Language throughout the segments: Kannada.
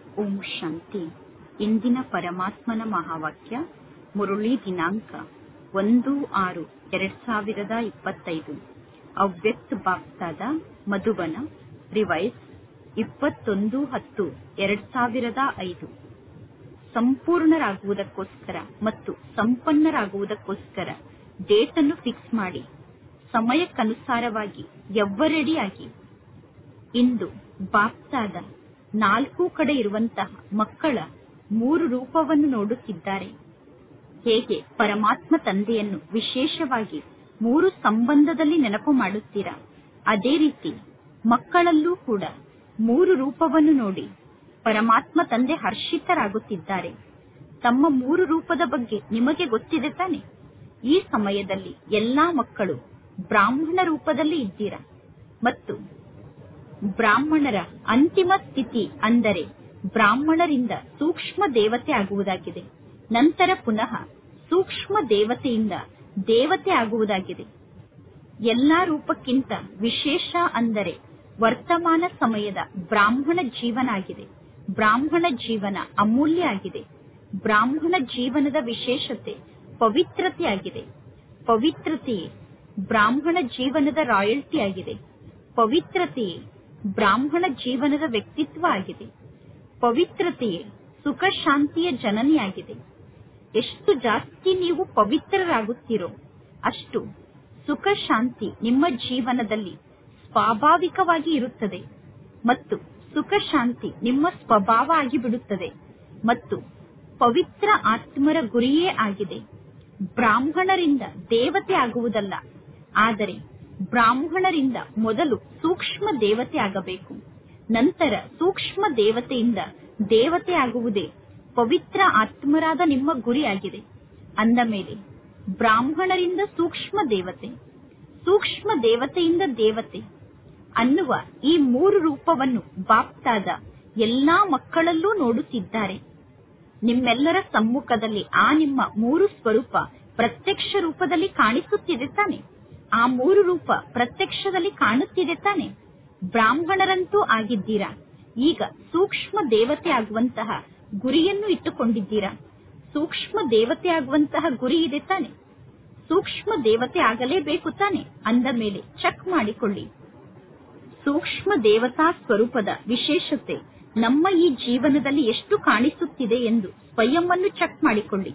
ಓಂ ಶಾಂತಿ. ಇಂದಿನ ಪರಮಾತ್ಮನ ಮಹಾವಾಕ್ಯ ಮುರುಳಿ ದಿನಾಂಕ 1/6/2025. ಅವ್ಯಕ್ತ ಬಾಪ್ತಾದ ಮಧುಬನ ರಿವೈಸ್ 21/10/2005. ಸಂಪೂರ್ಣರಾಗುವುದಕ್ಕೋಸ್ಕರ ಮತ್ತು ಸಂಪನ್ನರಾಗುವುದಕ್ಕೋಸ್ಕರ ಡೇಟ್ ಅನ್ನು ಫಿಕ್ಸ್ ಮಾಡಿ ಸಮಯಕ್ಕನುಸಾರವಾಗಿ ಎವ್ವರೆಡಿಯಾಗಿ ಇಂದು ಬಾಪ್ತಾದ 4 ಕಡೆ ಇರುವಂತಹ ಮಕ್ಕಳ 3 ರೂಪವನ್ನು ನೋಡುತ್ತಿದ್ದಾರೆ. ಹೇಗೆ ಪರಮಾತ್ಮ ತಂದೆಯನ್ನು ವಿಶೇಷವಾಗಿ 3 ಸಂಬಂಧದಲ್ಲಿ ನೆನಪು ಮಾಡುತ್ತೀರಾ, ಅದೇ ರೀತಿ ಮಕ್ಕಳಲ್ಲೂ ಕೂಡ 3 ರೂಪವನ್ನು ನೋಡಿ ಪರಮಾತ್ಮ ತಂದೆ ಹರ್ಷಿತರಾಗುತ್ತಿದ್ದಾರೆ. ತಮ್ಮ 3 ರೂಪದ ಬಗ್ಗೆ ನಿಮಗೆ ಗೊತ್ತಿದೆ ತಾನೆ. ಈ ಸಮಯದಲ್ಲಿ ಎಲ್ಲಾ ಮಕ್ಕಳು ಬ್ರಾಹ್ಮಣ ರೂಪದಲ್ಲಿ ಇದ್ದೀರಾ ಮತ್ತು ಬ್ರಾಹ್ಮಣರ ಅಂತಿಮ ಸ್ಥಿತಿ ಅಂದರೆ ಬ್ರಾಹ್ಮಣರಿಂದ ಸೂಕ್ಷ್ಮ ದೇವತೆ ಆಗುವುದಾಗಿದೆ. ನಂತರ ಪುನಃ ಸೂಕ್ಷ್ಮ ದೇವತೆಯಿಂದ ದೇವತೆ ಆಗುವುದಾಗಿದೆ. ಎಲ್ಲಾ ರೂಪಕ್ಕಿಂತ ವಿಶೇಷ ಅಂದರೆ ವರ್ತಮಾನ ಸಮಯದ ಬ್ರಾಹ್ಮಣ ಜೀವನ ಆಗಿದೆ. ಬ್ರಾಹ್ಮಣ ಜೀವನ ಅಮೂಲ್ಯ ಆಗಿದೆ. ಬ್ರಾಹ್ಮಣ ಜೀವನದ ವಿಶೇಷತೆ ಪವಿತ್ರತೆಯಾಗಿದೆ. ಪವಿತ್ರತೆಯೇ ಬ್ರಾಹ್ಮಣ ಜೀವನದ ರಾಯಲ್ಟಿ ಆಗಿದೆ. ಪವಿತ್ರತೆಯೇ ಬ್ರಾಹ್ಮಣ ಜೀವನದ ವ್ಯಕ್ತಿತ್ವ ಆಗಿದೆ. ಪವಿತ್ರತೆಯೇ ಸುಖ ಶಾಂತಿಯ ಜನನಿಯಾಗಿದೆ. ಎಷ್ಟು ಜಾಸ್ತಿ ನೀವು ಪವಿತ್ರರಾಗುತ್ತೀರೋ ಅಷ್ಟು ಸುಖ ಶಾಂತಿ ನಿಮ್ಮ ಜೀವನದಲ್ಲಿ ಸ್ವಾಭಾವಿಕವಾಗಿ ಇರುತ್ತದೆ ಮತ್ತು ಸುಖ ಶಾಂತಿ ನಿಮ್ಮ ಸ್ವಭಾವ ಆಗಿಬಿಡುತ್ತದೆ ಮತ್ತು ಪವಿತ್ರ ಆತ್ಮರ ಗುರಿಯೇ ಆಗಿದೆ ಬ್ರಾಹ್ಮಣರಿಂದ ದೇವತೆ ಆಗುವುದಲ್ಲ, ಆದರೆ ಬ್ರಾಹ್ಮಣರಿಂದ ಮೊದಲು ಸೂಕ್ಷ್ಮ ದೇವತೆ ಆಗಬೇಕು. ನಂತರ ಸೂಕ್ಷ್ಮ ದೇವತೆಯಿಂದ ದೇವತೆ ಆಗುವುದೇ ಪವಿತ್ರ ಆತ್ಮರಾದ ನಿಮ್ಮ ಗುರಿಯಾಗಿದೆ. ಅಂದ ಮೇಲೆ ಬ್ರಾಹ್ಮಣರಿಂದ ಸೂಕ್ಷ್ಮ ದೇವತೆ, ಸೂಕ್ಷ್ಮ ದೇವತೆಯಿಂದ ದೇವತೆ ಅನ್ನುವ ಈ 3 ರೂಪವನ್ನು ಬಾಪ್ತಾದ ಎಲ್ಲಾ ಮಕ್ಕಳಲ್ಲೂ ನೋಡುತ್ತಿದ್ದಾರೆ. ನಿಮ್ಮೆಲ್ಲರ ಸಮ್ಮುಖದಲ್ಲಿ ಆ ನಿಮ್ಮ 3 ಸ್ವರೂಪ ಪ್ರತ್ಯಕ್ಷ ರೂಪದಲ್ಲಿ ಕಾಣಿಸುತ್ತಿದೆ ತಾನೆ. ಆ 3 ರೂಪ ಪ್ರತ್ಯಕ್ಷದಲ್ಲಿ ಕಾಣುತ್ತಿದೆ ತಾನೆ. ಬ್ರಾಹ್ಮಣರಂತೂ ಆಗಿದ್ದೀರಾ. ಈಗ ಸೂಕ್ಷ್ಮ ದೇವತೆ ಆಗುವಂತಹ ಗುರಿಯನ್ನು ಇಟ್ಟುಕೊಂಡಿದ್ದೀರಾ. ಸೂಕ್ಷ್ಮ ದೇವತೆ ಆಗುವಂತಹ ಗುರಿ ಇದೆ ತಾನೆ. ಸೂಕ್ಷ್ಮ ದೇವತೆ ಆಗಲೇಬೇಕು ತಾನೆ. ಅಂದ ಮೇಲೆ ಚೆಕ್ ಮಾಡಿಕೊಳ್ಳಿ. ಸೂಕ್ಷ್ಮ ದೇವತಾ ಸ್ವರೂಪದ ವಿಶೇಷತೆ ನಮ್ಮ ಈ ಜೀವನದಲ್ಲಿ ಎಷ್ಟು ಕಾಣಿಸುತ್ತಿದೆ ಎಂದು ಸ್ವಯಂವನ್ನು ಚೆಕ್ ಮಾಡಿಕೊಳ್ಳಿ.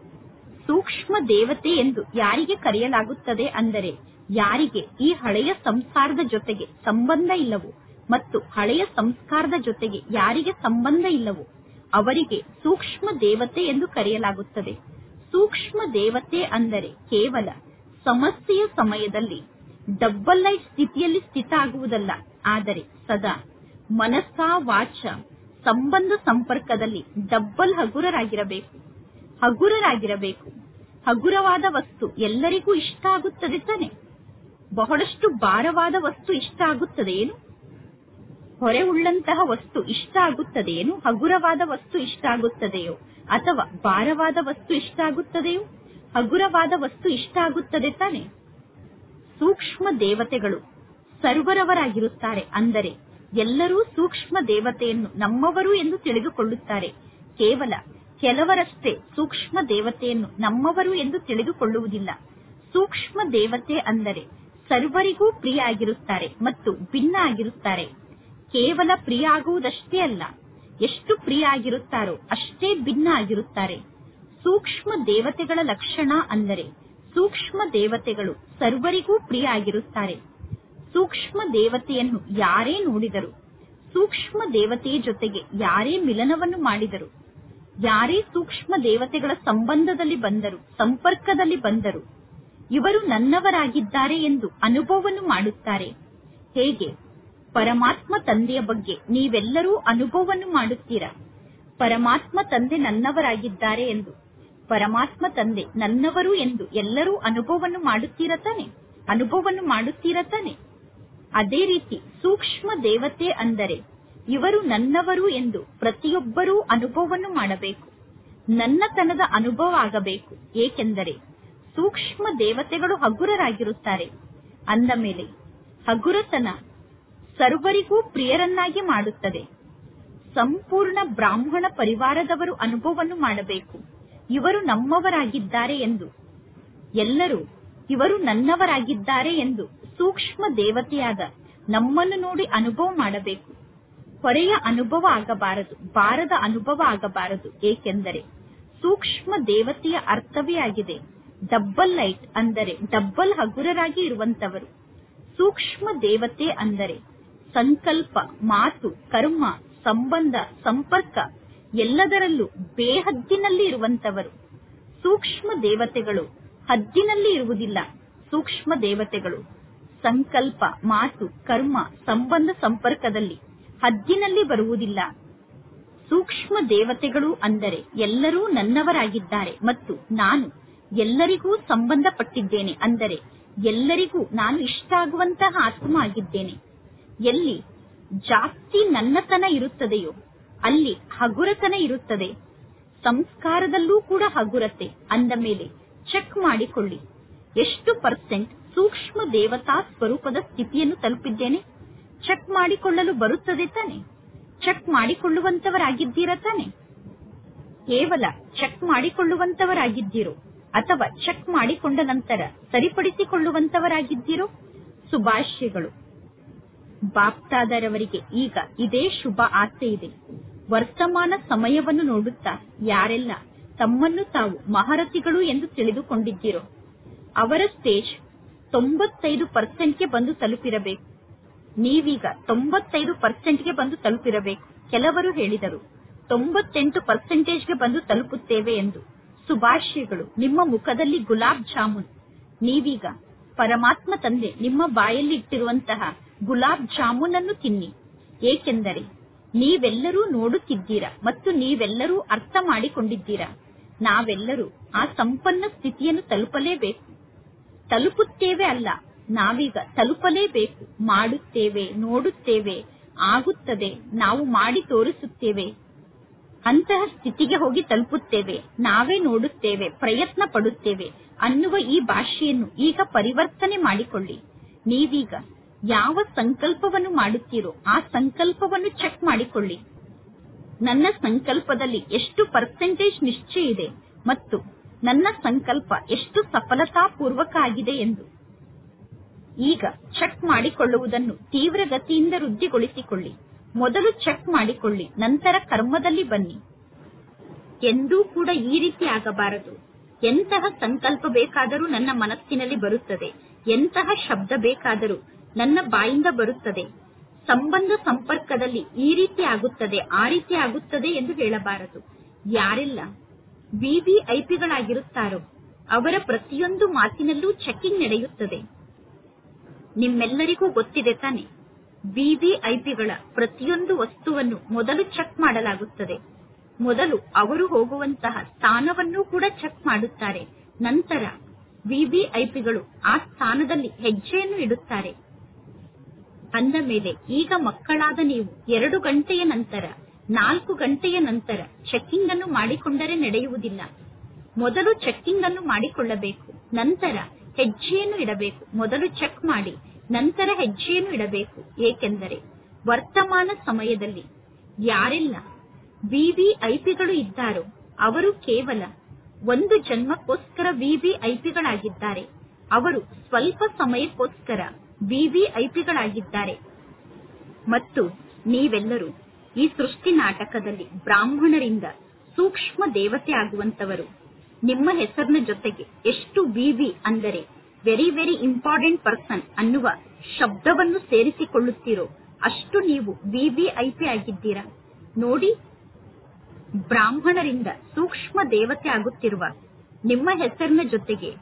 ಸೂಕ್ಷ್ಮ ದೇವತೆ ಎಂದು ಯಾರಿಗೆ ಕರೆಯಲಾಗುತ್ತದೆ ಅಂದರೆ ಯಾರಿಗೆ ಈ ಹಳೆಯ ಸಂಸ್ಕಾರದ ಜೊತೆಗೆ ಸಂಬಂಧ ಇಲ್ಲವೋ ಮತ್ತು ಹಳೆಯ ಸಂಸ್ಕಾರದ ಜೊತೆಗೆ ಯಾರಿಗೆ ಸಂಬಂಧ ಇಲ್ಲವೋ ಅವರಿಗೆ ಸೂಕ್ಷ್ಮ ದೇವತೆ ಎಂದು ಕರೆಯಲಾಗುತ್ತದೆ. ಸೂಕ್ಷ್ಮ ದೇವತೆ ಅಂದರೆ ಕೇವಲ ಸಮಸ್ಯೆಯ ಸಮಯದಲ್ಲಿ ಡಬ್ಬಲ್ ಲೈಫ್ ಸ್ಥಿತಿಯಲ್ಲಿ ಸ್ಥಿತ ಆಗುವುದಲ್ಲ, ಆದರೆ ಸದಾ ಮನಸ್ಸ ವಾಚ ಸಂಬಂಧ ಸಂಪರ್ಕದಲ್ಲಿ ಡಬ್ಬಲ್ ಹಗುರರಾಗಿರಬೇಕು. ಹಗುರರಾಗಿರಬೇಕು. ಹಗುರವಾದ ವಸ್ತು ಎಲ್ಲರಿಗೂ ಇಷ್ಟ ಆಗುತ್ತದೆ ತಾನೆ. ಬಹಳಷ್ಟು ಭಾರವಾದ ವಸ್ತು ಇಷ್ಟ ಆಗುತ್ತದೆಯೇನು? ಹೊರೆ ಉಳ್ಳಂತಹ ವಸ್ತು ಇಷ್ಟ ಆಗುತ್ತದೆಯೇನು? ಹಗುರವಾದ ವಸ್ತು ಇಷ್ಟ ಆಗುತ್ತದೆಯೋ ಅಥವಾ ಭಾರವಾದ ವಸ್ತು ಇಷ್ಟ ಆಗುತ್ತದೆಯೋ? ಹಗುರವಾದ ವಸ್ತು ಇಷ್ಟ ಆಗುತ್ತದೆ ತಾನೆ. ಸೂಕ್ಷ್ಮ ದೇವತೆಗಳು ಸರ್ವರವರಾಗಿರುತ್ತಾರೆ. ಅಂದರೆ ಎಲ್ಲರೂ ಸೂಕ್ಷ್ಮ ದೇವತೆಯನ್ನು ನಮ್ಮವರು ಎಂದು ತಿಳಿದುಕೊಳ್ಳುತ್ತಾರೆ. ಕೇವಲ ಕೆಲವರಷ್ಟೇ ಸೂಕ್ಷ್ಮ ದೇವತೆಯನ್ನು ನಮ್ಮವರು ಎಂದು ತಿಳಿದುಕೊಳ್ಳುವುದಿಲ್ಲ. ಸೂಕ್ಷ್ಮ ದೇವತೆ ಅಂದರೆ ಸರ್ವರಿಗೂ ಪ್ರಿಯ ಆಗಿರುತ್ತಾರೆ ಮತ್ತು ಭಿನ್ನ ಆಗಿರುತ್ತಾರೆ. ಕೇವಲ ಪ್ರಿಯ ಆಗುವುದಷ್ಟೇ ಅಲ್ಲ, ಎಷ್ಟು ಪ್ರಿಯ ಆಗಿರುತ್ತಾರೋ ಅಷ್ಟೇ ಭಿನ್ನ ಆಗಿರುತ್ತಾರೆ. ಸೂಕ್ಷ್ಮ ದೇವತೆಗಳ ಲಕ್ಷಣ ಅಂದರೆ ಸೂಕ್ಷ್ಮ ದೇವತೆಗಳು ಸರ್ವರಿಗೂ ಪ್ರಿಯ ಆಗಿರುತ್ತಾರೆ. ಸೂಕ್ಷ್ಮ ದೇವತೆಯನ್ನು ಯಾರೇ ನೋಡಿದರು, ಸೂಕ್ಷ್ಮ ದೇವತೆಯ ಜೊತೆಗೆ ಯಾರೇ ಮಿಲನವನ್ನು ಮಾಡಿದರು, ಯಾರೇ ಸೂಕ್ಷ್ಮ ದೇವತೆಗಳ ಸಂಬಂಧದಲ್ಲಿ ಬಂದರು, ಸಂಪರ್ಕದಲ್ಲಿ ಬಂದರು, ಇವರು ನನ್ನವರಾಗಿದ್ದಾರೆ ಎಂದು ಅನುಭವವನ್ನು ಮಾಡುತ್ತಾರೆ. ಹೇಗೆ ಪರಮಾತ್ಮ ತಂದೆಯ ಬಗ್ಗೆ ನೀವೆಲ್ಲರೂ ಅನುಭವವನ್ನು ಮಾಡುತ್ತೀರಾ. ಪರಮಾತ್ಮ ತಂದೆ ನನ್ನವರಾಗಿದ್ದಾರೆ ಎಂದು, ಪರಮಾತ್ಮ ತಂದೆ ನನ್ನವರು ಎಂದು ಎಲ್ಲರೂ ಅನುಭವವನ್ನು ಮಾಡುತ್ತೀರಾ ತಾನೆ. ಅದೇ ರೀತಿ ಸೂಕ್ಷ್ಮ ದೇವತೆ ಅಂದರೆ ಇವರು ನನ್ನವರು ಎಂದು ಪ್ರತಿಯೊಬ್ಬರೂ ಅನುಭವವನ್ನು ಮಾಡಬೇಕು. ನನ್ನತನದ ಅನುಭವ ಆಗಬೇಕು. ಏಕೆಂದರೆ ಸೂಕ್ಷ್ಮ ದೇವತೆಗಳು ಹಗುರರಾಗಿರುತ್ತಾರೆ. ಅಂದ ಮೇಲೆ ಹಗುರತನ ಸರ್ವರಿಗೂ ಪ್ರಿಯರನ್ನಾಗಿ ಮಾಡುತ್ತದೆ. ಸಂಪೂರ್ಣ ಬ್ರಾಹ್ಮಣ ಪರಿವಾರದವರು ಅನುಭವವನ್ನು ಮಾಡಬೇಕು. ಇವರು ನಮ್ಮವರಾಗಿದ್ದಾರೆ ಎಂದು, ಎಲ್ಲರೂ ಇವರು ನನ್ನವರಾಗಿದ್ದಾರೆ ಎಂದು ಸೂಕ್ಷ್ಮ ದೇವತೆಯಾದ ನಮ್ಮನ್ನು ನೋಡಿ ಅನುಭವ ಮಾಡಬೇಕು. ಹೊರೆಯ ಅನುಭವ ಆಗಬಾರದು, ಭಾರದ ಅನುಭವ ಆಗಬಾರದು. ಏಕೆಂದರೆ ಸೂಕ್ಷ್ಮ ದೇವತೆಯ ಅರ್ಥವೇ ಆಗಿದೆ ಡಬ್ಬಲ್ ಲೈಟ್, ಅಂದರೆ ಡಬ್ಬಲ್ ಹಗುರರಾಗಿ ಇರುವಂತವರು. ಸೂಕ್ಷ್ಮ ದೇವತೆ ಅಂದರೆ ಸಂಕಲ್ಪ, ಮಾತು, ಕರ್ಮ, ಸಂಬಂಧ, ಸಂಪರ್ಕ ಎಲ್ಲದರಲ್ಲೂ ಬೇಹದ್ದಿನಲ್ಲಿ ಇರುವಂತವರು. ಸೂಕ್ಷ್ಮ ದೇವತೆಗಳು ಹದ್ದಿನಲ್ಲಿ ಇರುವುದಿಲ್ಲ. ಸೂಕ್ಷ್ಮ ದೇವತೆಗಳು ಸಂಕಲ್ಪ, ಮಾತು, ಕರ್ಮ, ಸಂಬಂಧ, ಸಂಪರ್ಕದಲ್ಲಿ ಹದ್ದಿನಲ್ಲಿ ಬರುವುದಿಲ್ಲ. ಸೂಕ್ಷ್ಮ ದೇವತೆಗಳು ಅಂದರೆ ಎಲ್ಲರೂ ನನ್ನವರಾಗಿದ್ದಾರೆ ಮತ್ತು ನಾನು ಎಲ್ಲರಿಗೂ ಸಂಬಂಧಪಟ್ಟಿದ್ದೇನೆ, ಅಂದರೆ ಎಲ್ಲರಿಗೂ ನಾನು ಇಷ್ಟ ಆಗುವಂತಹ ಆತ್ಮ ಆಗಿದ್ದೇನೆ. ಎಲ್ಲಿ ಜಾಸ್ತಿ ನನ್ನತನ ಇರುತ್ತದೆಯೋ ಅಲ್ಲಿ ಹಗುರತನ ಇರುತ್ತದೆ. ಸಂಸ್ಕಾರದಲ್ಲೂ ಕೂಡ ಹಗುರತೆ. ಅಂದ ಮೇಲೆ ಚೆಕ್ ಮಾಡಿಕೊಳ್ಳಿ, ಎಷ್ಟು ಪರ್ಸೆಂಟ್ ಸೂಕ್ಷ್ಮ ದೇವತಾ ಸ್ವರೂಪದ ಸ್ಥಿತಿಯನ್ನು ತಲುಪಿದ್ದೇನೆ. ಚೆಕ್ ಮಾಡಿಕೊಳ್ಳಲು ಬರುತ್ತದೆ ತಾನೆ? ಚೆಕ್ ಮಾಡಿಕೊಳ್ಳುವಂತವರಾಗಿದ್ದೀರಾ ತಾನೆ? ಕೇವಲ ಚೆಕ್ ಮಾಡಿಕೊಳ್ಳುವಂತವರಾಗಿದ್ದೀರೋ ಅಥವಾ ಚೆಕ್ ಮಾಡಿಕೊಂಡ ನಂತರ ಸರಿಪಡಿಸಿಕೊಳ್ಳುವಂತವರಾಗಿದ್ದೀರೋ? ಶುಭಾಶಯಗಳು. ಬಾಪ್ತಾದರವರಿಗೆ ಈಗ ಇದೇ ಶುಭ ಆಸೆ ಇದೆ. ವರ್ತಮಾನ ಸಮಯವನ್ನು ನೋಡುತ್ತಾ ಯಾರೆಲ್ಲ ತಮ್ಮನ್ನು ತಾವು ಮಹಾರಥಿಗಳು ಎಂದು ತಿಳಿದುಕೊಂಡಿದ್ದೀರೋ ಅವರ ಸ್ಟೇಜ್ 95%ಗೆ ಬಂದು ತಲುಪಿರಬೇಕು. ನೀವೀಗ 95%ಗೆ ಬಂದು ತಲುಪಿರಬೇಕು. ಕೆಲವರು ಹೇಳಿದರು 98%ಗೆ ಬಂದು ತಲುಪುತ್ತೇವೆ ಎಂದು. ಶುಭಾಶಯಗಳು. ನಿಮ್ಮ ಮುಖದಲ್ಲಿ ಗುಲಾಬ್ ಜಾಮೂನ್. ನೀವೀಗ ಪರಮಾತ್ಮ ತಂದೆ ನಿಮ್ಮ ಬಾಯಲ್ಲಿ ಇಟ್ಟಿರುವಂತಹ ಗುಲಾಬ್ ಜಾಮೂನ್ ಅನ್ನು ತಿನ್ನಿ. ಏಕೆಂದರೆ ನೀವೆಲ್ಲರೂ ನೋಡುತ್ತಿದ್ದೀರಾ ಮತ್ತು ನೀವೆಲ್ಲರೂ ಅರ್ಥ ಮಾಡಿಕೊಂಡಿದ್ದೀರಾ. ನಾವೆಲ್ಲರೂ ಆ ಸಂಪನ್ನ ಸ್ಥಿತಿಯನ್ನು ತಲುಪಲೇಬೇಕು. ತಲುಪುತ್ತೇವೆ ಅಲ್ಲ, ನಾವೀಗ ತಲುಪಲೇಬೇಕು. ಮಾಡುತ್ತೇವೆ, ನೋಡುತ್ತೇವೆ, ಆಗುತ್ತದೆ, ನಾವು ಮಾಡಿ ತೋರಿಸುತ್ತೇವೆ. ಅಂತಹ ಸ್ಥಿತಿಗೆ ಹೋಗಿ ತಲುಪುತ್ತೇವೆ. ನಾವೇ ನೋಡುತ್ತೇವೆ, ಪ್ರಯತ್ನ ಪಡುತ್ತೇವೆ ಅನ್ನುವ ಈ ಭಾಷೆಯನ್ನು ಈಗ ಪರಿವರ್ತನೆ ಮಾಡಿಕೊಳ್ಳಿ. ನೀವೀಗ ಯಾವ ಸಂಕಲ್ಪವನ್ನು ಮಾಡುತ್ತೀರೋ ಆ ಸಂಕಲ್ಪವನ್ನು ಚೆಕ್ ಮಾಡಿಕೊಳ್ಳಿ. ನನ್ನ ಸಂಕಲ್ಪದಲ್ಲಿ ಎಷ್ಟು ಪರ್ಸೆಂಟೇಜ್ ನಿಶ್ಚಯ ಇದೆ ಮತ್ತು ನನ್ನ ಸಂಕಲ್ಪ ಎಷ್ಟು ಸಫಲತಾಪೂರ್ವಕ ಆಗಿದೆ ಎಂದು ಈಗ ಚೆಕ್ ಮಾಡಿಕೊಳ್ಳುವುದನ್ನು ತೀವ್ರಗತಿಯಿಂದ ವೃದ್ಧಿಗೊಳಿಸಿಕೊಳ್ಳಿ. ಮೊದಲು ಚೆಕ್ ಮಾಡಿಕೊಳ್ಳಿ, ನಂತರ ಕರ್ಮದಲ್ಲಿ ಬನ್ನಿ. ಎಂದೂ ಕೂಡ ಈ ರೀತಿ ಆಗಬಾರದು. ಎಂತಹ ಸಂಕಲ್ಪ ಬೇಕಾದರೂ ನನ್ನ ಮನಸ್ಸಿನಲ್ಲಿ ಬರುತ್ತದೆ, ಎಂತಹ ಶಬ್ದ ಬೇಕಾದರೂ ನನ್ನ ಬಾಯಿಂದ ಬರುತ್ತದೆ. ಸಂಬಂಧ ಸಂಪರ್ಕದಲ್ಲಿ ಈ ರೀತಿ ಆಗುತ್ತದೆ, ಆ ರೀತಿ ಆಗುತ್ತದೆ ಎಂದು ಹೇಳಬಾರದು. ಯಾರೆಲ್ಲ ವಿವಿಐಪಿಗಳಾಗಿರುತ್ತಾರೋ ಅವರ ಪ್ರತಿಯೊಂದು ಮಾತಿನಲ್ಲೂ ಚೆಕಿಂಗ್ ನಡೆಯುತ್ತದೆ. ನಿಮ್ಮೆಲ್ಲರಿಗೂ ಗೊತ್ತಿದೆ ತಾನೆ, ವಿವಿಐಪಿಗಳ ಪ್ರತಿಯೊಂದು ವಸ್ತುವನ್ನು ಮೊದಲು ಚೆಕ್ ಮಾಡಲಾಗುತ್ತದೆ. ಮೊದಲು ಅವರು ಹೋಗುವಂತಹ ಸ್ಥಾನವನ್ನು ಕೂಡ ಚೆಕ್ ಮಾಡುತ್ತಾರೆ. ನಂತರ ವಿವಿಐಪಿಗಳು ಆ ಸ್ಥಾನದಲ್ಲಿ ಹೆಜ್ಜೆಯನ್ನು ಇಡುತ್ತಾರೆ. ಅಂದ ಮೇಲೆ ಈಗ ಮಕ್ಕಳಾದ ನೀವು 2 ಗಂಟೆಯ ನಂತರ 4 ಗಂಟೆಯ ನಂತರ ಚೆಕ್ಕಿಂಗ್ ಅನ್ನು ಮಾಡಿಕೊಂಡರೆ ನಡೆಯುವುದಿಲ್ಲ. ಮೊದಲು ಚೆಕ್ಕಿಂಗ್ ಅನ್ನು ಮಾಡಿಕೊಳ್ಳಬೇಕು, ನಂತರ ಹೆಜ್ಜೆಯನ್ನು ಇಡಬೇಕು. ಮೊದಲು ಚೆಕ್ ಮಾಡಿ ನಂತರ ಹೆಜ್ಜೆಯನ್ನು ಇಡಬೇಕು. ಏಕೆಂದರೆ ವರ್ತಮಾನ ಸಮಯದಲ್ಲಿ ಯಾರೆಲ್ಲ ವಿವಿಐಪಿಗಳು ಇದ್ದಾರೋ ಅವರು ಕೇವಲ 1 ಜನ್ಮಕ್ಕೋಸ್ಕರ ವಿವಿಐಪಿಗಳಾಗಿದ್ದಾರೆ. ಅವರು ಸ್ವಲ್ಪ ಸಮಯಕ್ಕೋಸ್ಕರ ವಿವಿಐಪಿಗಳಾಗಿದ್ದಾರೆ. ಮತ್ತು ನೀವೆಲ್ಲರೂ ಈ ಸೃಷ್ಟಿ ನಾಟಕದಲ್ಲಿ ಬ್ರಾಹ್ಮಣರಿಂದ ಸೂಕ್ಷ್ಮ ದೇವತೆ ಆಗುವಂತವರು. ನಿಮ್ಮ ಹೆಸರಿನ ಜೊತೆಗೆ ಎಷ್ಟು ವಿವಿ ಅಂದರೆ ವೆರಿ ವೆರಿ ಇಂಪಾರ್ಟೆಂಟ್ ಪರ್ಸನ್ ಅನ್ನುವ ಶಬ್ದವನ್ನು ಸೇರಿಸಿಕೊಳ್ಳುತ್ತೀರೋ ಅಷ್ಟು ನೀವು ವಿವಿಐಪಿ ಆಗಿದ್ದೀರಾ. ನೋಡಿ, ಬ್ರಾಹ್ಮಣರಿಂದ ಸೂಕ್ಷ್ಮ ದೇವತೆ ಆಗುತ್ತಿರುವ ನಿಮ್ಮ ಹೆಸರಿನ ಜೊತೆಗೆ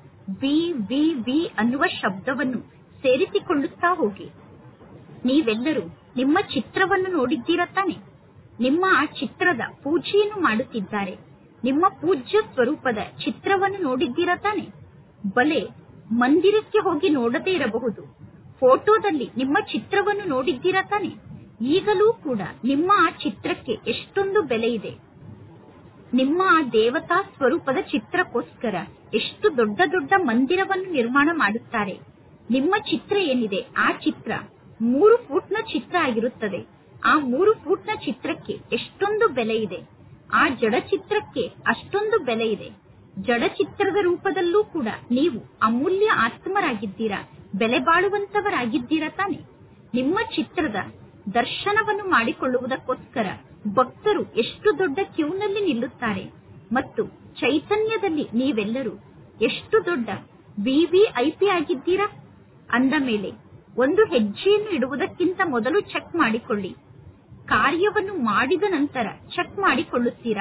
ವಿ ಅನ್ನುವ ಶಬ್ದವನ್ನು ಸೇರಿಸಿಕೊಳ್ಳುತ್ತಾ ಹೋಗಿ. ನೀವೆಲ್ಲರೂ ನಿಮ್ಮ ಚಿತ್ರವನ್ನು ನೋಡಿದ್ದೀರಾ ತಾನೆ? ನಿಮ್ಮ ಆ ಚಿತ್ರದ ಪೂಜೆಯನ್ನು ಮಾಡುತ್ತಿದ್ದಾರೆ. ನಿಮ್ಮ ಪೂಜ್ಯ ಸ್ವರೂಪದ ಚಿತ್ರವನ್ನು ನೋಡಿದ್ದೀರಾ ತಾನೆ? ಬಲೆ ಮಂದಿರಕ್ಕೆ ಹೋಗಿ ನೋಡದೇ ಇರಬಹುದು, ಫೋಟೋದಲ್ಲಿ ನಿಮ್ಮ ಚಿತ್ರವನ್ನು ನೋಡಿದ್ದೀರಾ ತಾನೆ? ಈಗಲೂ ಕೂಡ ನಿಮ್ಮ ಆ ಚಿತ್ರಕ್ಕೆ ಎಷ್ಟೊಂದು ಬೆಲೆ ಇದೆ. ನಿಮ್ಮ ಆ ದೇವತಾ ಸ್ವರೂಪದ ಚಿತ್ರಕ್ಕೋಸ್ಕರ ಎಷ್ಟು ದೊಡ್ಡ ದೊಡ್ಡ ಮಂದಿರವನ್ನು ನಿರ್ಮಾಣ ಮಾಡುತ್ತಾರೆ. ನಿಮ್ಮ ಚಿತ್ರ ಏನಿದೆ ಆ ಚಿತ್ರ 3 ಫೂಟ್ನ ಚಿತ್ರ ಆಗಿರುತ್ತದೆ. ಆ 3 ಫೂಟ್ನ ಚಿತ್ರಕ್ಕೆ ಎಷ್ಟೊಂದು ಬೆಲೆ ಇದೆ, ಆ ಜಡ ಚಿತ್ರಕ್ಕೆ ಅಷ್ಟೊಂದು ಬೆಲೆ ಇದೆ. ಜಡ ಚಿತ್ರದ ರೂಪದಲ್ಲೂ ಕೂಡ ನೀವು ಅಮೂಲ್ಯ ಆತ್ಮರಾಗಿದ್ದೀರಾ, ಬೆಲೆ ಬಾಳುವಂತವರಾಗಿದ್ದೀರಾ ತಾನೆ. ನಿಮ್ಮ ಚಿತ್ರದ ದರ್ಶನವನ್ನು ಮಾಡಿಕೊಳ್ಳುವುದಕ್ಕೋಸ್ಕರ ಭಕ್ತರು ಎಷ್ಟು ದೊಡ್ಡ ಕ್ಯೂನಲ್ಲಿ ನಿಲ್ಲುತ್ತಾರೆ ಮತ್ತು ಚೈತನ್ಯದಲ್ಲಿ ನೀವೆಲ್ಲರೂ ಎಷ್ಟು ದೊಡ್ಡ ವಿವಿಐಪಿ ಆಗಿದ್ದೀರಾ. ಅಂದ ಮೇಲೆ ಒಂದು ಹೆಜ್ಜೆಯನ್ನು ಇಡುವುದಕ್ಕಿಂತ ಮೊದಲು ಚೆಕ್ ಮಾಡಿಕೊಳ್ಳಿ. ಕಾರ್ಯವನ್ನು ಮಾಡಿದ ನಂತರ ಚೆಕ್ ಮಾಡಿಕೊಳ್ಳುತ್ತೀರಾ,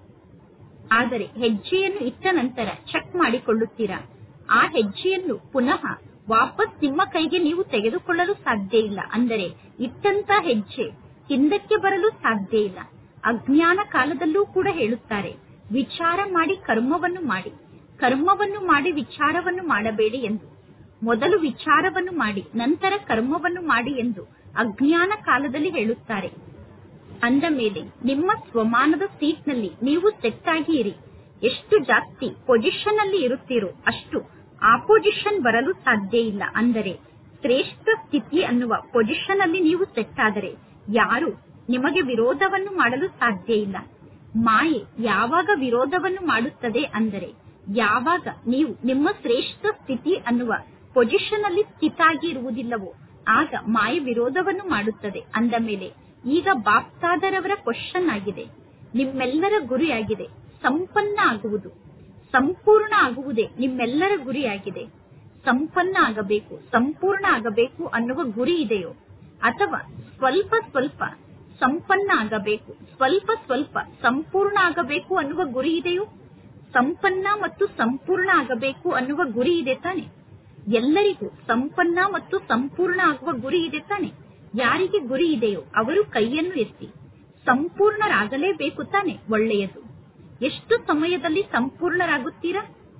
ಆದರೆ ಹೆಜ್ಜೆಯನ್ನು ಇಟ್ಟ ನಂತರ ಚೆಕ್ ಮಾಡಿಕೊಳ್ಳುತ್ತೀರಾ. ಆ ಹೆಜ್ಜೆಯನ್ನು ಪುನಃ ವಾಪಸ್ ನಿಮ್ಮ ಕೈಗೆ ನೀವು ತೆಗೆದುಕೊಳ್ಳಲು ಸಾಧ್ಯ ಇಲ್ಲ. ಅಂದರೆ ಇಟ್ಟಂತ ಹೆಜ್ಜೆ ಹಿಂದಕ್ಕೆ ಬರಲು ಸಾಧ್ಯ ಇಲ್ಲ. ಅಜ್ಞಾನ ಕಾಲದಲ್ಲೂ ಕೂಡ ಹೇಳುತ್ತಾರೆ, ವಿಚಾರ ಮಾಡಿ ಕರ್ಮವನ್ನು ಮಾಡಿ, ಕರ್ಮವನ್ನು ಮಾಡಿ ವಿಚಾರವನ್ನು ಮಾಡಬೇಡಿ ಎಂದು. ಮೊದಲು ವಿಚಾರವನ್ನು ಮಾಡಿ ನಂತರ ಕರ್ಮವನ್ನು ಮಾಡಿ ಎಂದು ಅಜ್ಞಾನ ಕಾಲದಲ್ಲಿ ಹೇಳುತ್ತಾರೆ. ಅಂದ ಮೇಲೆ ನಿಮ್ಮ ಸ್ವಮಾನದ ಸೀಟ್ನಲ್ಲಿ ನೀವು ಸೆಟ್ ಆಗಿ ಇರಿ. ಎಷ್ಟು ಜಾಸ್ತಿ ಪೊಸಿಷನ್ ಅಲ್ಲಿ ಇರುತ್ತೀರೋ ಅಷ್ಟು ಆಪೋಸಿಷನ್ ಬರಲು ಸಾಧ್ಯ ಇಲ್ಲ. ಅಂದರೆ ಶ್ರೇಷ್ಠ ಸ್ಥಿತಿ ಅನ್ನುವ ಪೊಸಿಷನ್ ಅಲ್ಲಿ ನೀವು ಸೆಟ್ ಆದರೆ ಯಾರು ನಿಮಗೆ ವಿರೋಧವನ್ನು ಮಾಡಲು ಸಾಧ್ಯ ಇಲ್ಲ. ಮಾಯೆ ಯಾವಾಗ ವಿರೋಧವನ್ನು ಮಾಡುತ್ತದೆ ಅಂದರೆ ಯಾವಾಗ ನೀವು ನಿಮ್ಮ ಶ್ರೇಷ್ಠ ಸ್ಥಿತಿ ಅನ್ನುವ ಪೊಸಿಷನ್ ಅಲ್ಲಿ ಸ್ಥಿತ ಆಗಿ ಇರುವುದಿಲ್ಲವೋ ಆಗ ಮಾಯೆ ವಿರೋಧವನ್ನು ಮಾಡುತ್ತದೆ. ಅಂದ ಮೇಲೆ ಈಗ ಬಾಪ್ತಾದರವರ ಕ್ವಶನ್ ಆಗಿದೆ, ನಿಮ್ಮೆಲ್ಲರ ಗುರಿಯಾಗಿದೆ ಸಂಪನ್ನ ಆಗುವುದು, ಸಂಪೂರ್ಣ ಆಗುವುದೇ ನಿಮ್ಮೆಲ್ಲರ ಗುರಿಯಾಗಿದೆ. ಸಂಪನ್ನ ಆಗಬೇಕು, ಸಂಪೂರ್ಣ ಆಗಬೇಕು ಅನ್ನುವ ಗುರಿ ಇದೆಯೋ, ಅಥವಾ ಸ್ವಲ್ಪ ಸ್ವಲ್ಪ ಸಂಪನ್ನ ಆಗಬೇಕು, ಸ್ವಲ್ಪ ಸ್ವಲ್ಪ ಸಂಪೂರ್ಣ ಆಗಬೇಕು ಅನ್ನುವ ಗುರಿ ಇದೆಯೋ? ಸಂಪನ್ನ ಮತ್ತು ಸಂಪೂರ್ಣ ಆಗಬೇಕು ಅನ್ನುವ ಗುರಿ ಇದೆ ತಾನೆ. ಎಲ್ಲರಿಗೂ ಸಂಪನ್ನ ಮತ್ತು ಸಂಪೂರ್ಣ ಆಗುವ ಗುರಿ ಇದೆ ತಾನೆ. ಯಾರಿಗೆ ಗುರಿ ಇದೆಯೋ ಅವರು ಕೈಯನ್ನು ಎತ್ತಿ. ಸಂಪೂರ್ಣರಾಗಲೇಬೇಕು ತಾನೆ. ಒಳ್ಳೆಯದು. ಎಷ್ಟು ಸಮಯದಲ್ಲಿ ಸಂಪೂರ್ಣರಾಗುತ್ತೀರಾ?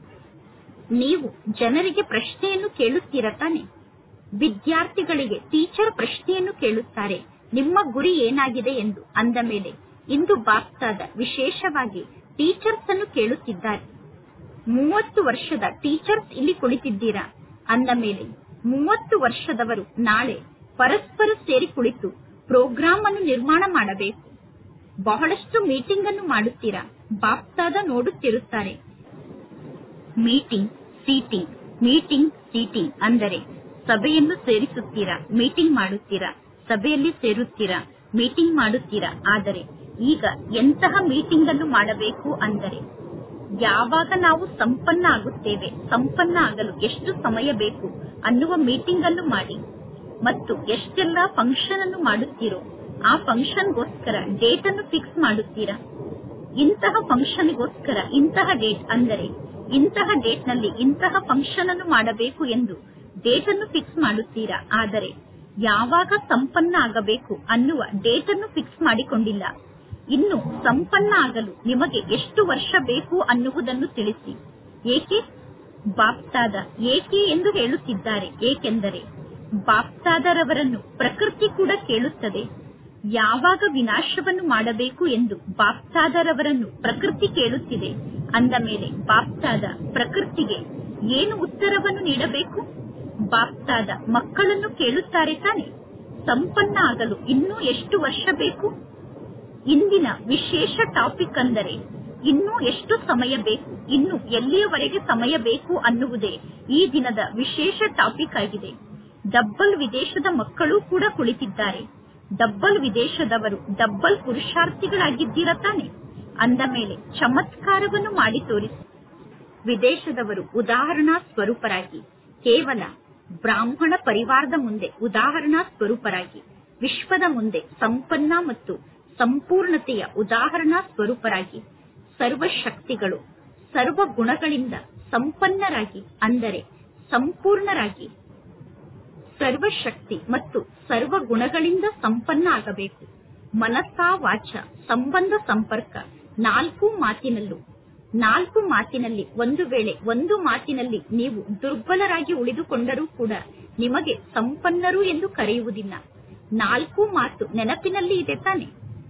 ನೀವು ಜನರಿಗೆ ಪ್ರಶ್ನೆಯನ್ನು ಕೇಳುತ್ತೀರಾ ತಾನೆ. ವಿದ್ಯಾರ್ಥಿಗಳಿಗೆ ಟೀಚರ್ ಪ್ರಶ್ನೆಯನ್ನು ಕೇಳುತ್ತಾರೆ, ನಿಮ್ಮ ಗುರಿ ಏನಾಗಿದೆ ಎಂದು. ಅಂದ ಮೇಲೆ ಇಂದು ಬಾಪ್ತಾದ ವಿಶೇಷವಾಗಿ ಟೀಚರ್ಸ್ ಅನ್ನು ಕೇಳುತ್ತಿದ್ದಾರೆ. 30 ವರ್ಷದ ಟೀಚರ್ಸ್ ಇಲ್ಲಿ ಕುಳಿತಿದ್ದೀರಾ. ಅಂದ ಮೇಲೆ 30 ವರ್ಷದವರು ನಾಳೆ ಪರಸ್ಪರ ಸೇರಿ ಕುಳಿತು ಪ್ರೋಗ್ರಾಂ ಅನ್ನು ನಿರ್ಮಾಣ ಮಾಡಬೇಕು. ಬಹಳಷ್ಟು ಮೀಟಿಂಗ್ ಅನ್ನು ಮಾಡುತ್ತೀರಾ. ಬಾಪ್ತಾದ ನೋಡುತ್ತಿರುತ್ತಾರೆ. ಮೀಟಿಂಗ್ ಸೀಟಿಂಗ್, ಮೀಟಿಂಗ್ ಸೀಟಿಂಗ್ ಅಂದರೆ ಸಭೆಯನ್ನು ಸೇರಿಸುತ್ತೀರಾ, ಮೀಟಿಂಗ್ ಮಾಡುತ್ತೀರಾ, ಸಭೆಯಲ್ಲಿ ಸೇರುತ್ತೀರಾ, ಮೀಟಿಂಗ್ ಮಾಡುತ್ತೀರಾ. ಆದರೆ ಈಗ ಎಂತಹ ಮೀಟಿಂಗ್ ಅನ್ನು ಮಾಡಬೇಕು ಅಂದರೆ ಯಾವಾಗ ನಾವು ಸಂಪನ್ನ ಆಗುತ್ತೇವೆ, ಸಂಪನ್ನ ಆಗಲು ಎಷ್ಟು ಸಮಯ ಬೇಕು ಅನ್ನುವ ಮೀಟಿಂಗ್ ಅನ್ನು ಮಾಡಿ. ಮತ್ತು ಎಷ್ಟೆಲ್ಲ ಫಂಕ್ಷನ್ ಅನ್ನು ಮಾಡುತ್ತೀರೋ ಆ ಫಂಕ್ಷನ್ಗೋಸ್ಕರ ಡೇಟ್ ಅನ್ನು ಫಿಕ್ಸ್ ಮಾಡುತ್ತೀರಾ. ಇಂತಹ ಫಂಕ್ಷನ್ಗೋಸ್ಕರ ಇಂತಹ ಡೇಟ್, ಅಂದರೆ ಇಂತಹ ಡೇಟ್ ನಲ್ಲಿ ಇಂತಹ ಫಂಕ್ಷನ್ ಅನ್ನು ಮಾಡಬೇಕು ಎಂದು ಡೇಟ್ ಅನ್ನು ಫಿಕ್ಸ್ ಮಾಡುತ್ತೀರಾ. ಆದರೆ ಯಾವಾಗ ಸಂಪನ್ನ ಆಗಬೇಕು ಅನ್ನುವ ಡೇಟ್ ಅನ್ನು ಫಿಕ್ಸ್ ಮಾಡಿಕೊಂಡಿಲ್ಲ. ಇನ್ನು ಸಂಪನ್ನ ಆಗಲು ನಿಮಗೆ ಎಷ್ಟು ವರ್ಷ ಬೇಕು ಅನ್ನುವುದನ್ನು ತಿಳಿಸಿ. ಏಕೆ ಬಾಪ್ತಾದ ಏಕೆ ಎಂದು ಹೇಳುತ್ತಿದ್ದಾರೆ? ಏಕೆಂದರೆ ಬಾಪ್ತಾದರವರನ್ನು ಪ್ರಕೃತಿ ಕೂಡ ಕೇಳುತ್ತದೆ. ಯಾವಾಗ ವಿನಾಶವನ್ನು ಮಾಡಬೇಕು ಎಂದು ಬಾಪ್ತಾದರವರನ್ನು ಪ್ರಕೃತಿ ಕೇಳುತ್ತಿದೆ. ಅಂದ ಮೇಲೆ ಬಾಪ್ತಾದ ಪ್ರಕೃತಿಗೆ ಏನು ಉತ್ತರವನ್ನು ನೀಡಬೇಕು? ಬಾಪ್ತಾದ ಮಕ್ಕಳನ್ನು ಕೇಳುತ್ತಾರೆ ತಾನೆ, ಸಂಪನ್ನ ಆಗಲು ಇನ್ನೂ ಎಷ್ಟು ವರ್ಷ ಬೇಕು? ಇಂದಿನ ವಿಶೇಷ ಟಾಪಿಕ್ ಅಂದರೆ ಇನ್ನೂ ಎಷ್ಟು ಸಮಯ ಬೇಕು, ಇನ್ನು ಎಲ್ಲಿಯವರೆಗೆ ಸಮಯ ಬೇಕು ಅನ್ನುವುದೇ ಈ ದಿನದ ವಿಶೇಷ ಟಾಪಿಕ್ ಆಗಿದೆ. ಡಬ್ಬಲ್ ವಿದೇಶದ ಮಕ್ಕಳು ಕೂಡ ಕುಳಿತಿದ್ದಾರೆ. ಡಬ್ಬಲ್ ವಿದೇಶದವರು ಡಬ್ಬಲ್ ಪುರುಷಾರ್ಥಿಗಳಾಗಿದ್ದೀರ ತಾನೆ. ಅಂದ ಮೇಲೆ ಚಮತ್ಕಾರವನ್ನು ಮಾಡಿ ತೋರಿಸಿ. ವಿದೇಶದವರು ಉದಾಹರಣಾ ಸ್ವರೂಪರಾಗಿ, ಕೇವಲ ಬ್ರಾಹ್ಮಣ ಪರಿವಾರದ ಮುಂದೆ ಉದಾಹರಣಾ ಸ್ವರೂಪರಾಗಿ, ವಿಶ್ವದ ಮುಂದೆ ಸಂಪನ್ನ ಮತ್ತು ಸಂಪೂರ್ಣತೆಯ ಉದಾಹರಣಾ ಸ್ವರೂಪರಾಗಿ, ಸರ್ವಶಕ್ತಿಗಳು ಸರ್ವ ಗುಣಗಳಿಂದ ಸಂಪನ್ನರಾಗಿ, ಅಂದರೆ ಸಂಪೂರ್ಣರಾಗಿ, ಸರ್ವಶಕ್ತಿ ಮತ್ತು ಸರ್ವ ಗುಣಗಳಿಂದ ಸಂಪನ್ನ ಆಗಬೇಕು. ಮನಸ್ಸ ವಾಚ ಸಂಬಂಧ ಸಂಪರ್ಕ 4 ಮಾತಿನಲ್ಲಿ ಒಂದು ವೇಳೆ ಒಂದು ಮಾತಿನಲ್ಲಿ ನೀವು ದುರ್ಬಲರಾಗಿ ಉಳಿದುಕೊಂಡರೂ ಕೂಡ ನಿಮಗೆ ಸಂಪನ್ನರು ಎಂದು ಕರೆಯುವುದಿಲ್ಲ. 4 ಮಾತು ನೆನಪಿನಲ್ಲಿ ಇದೆ ತಾನೆ.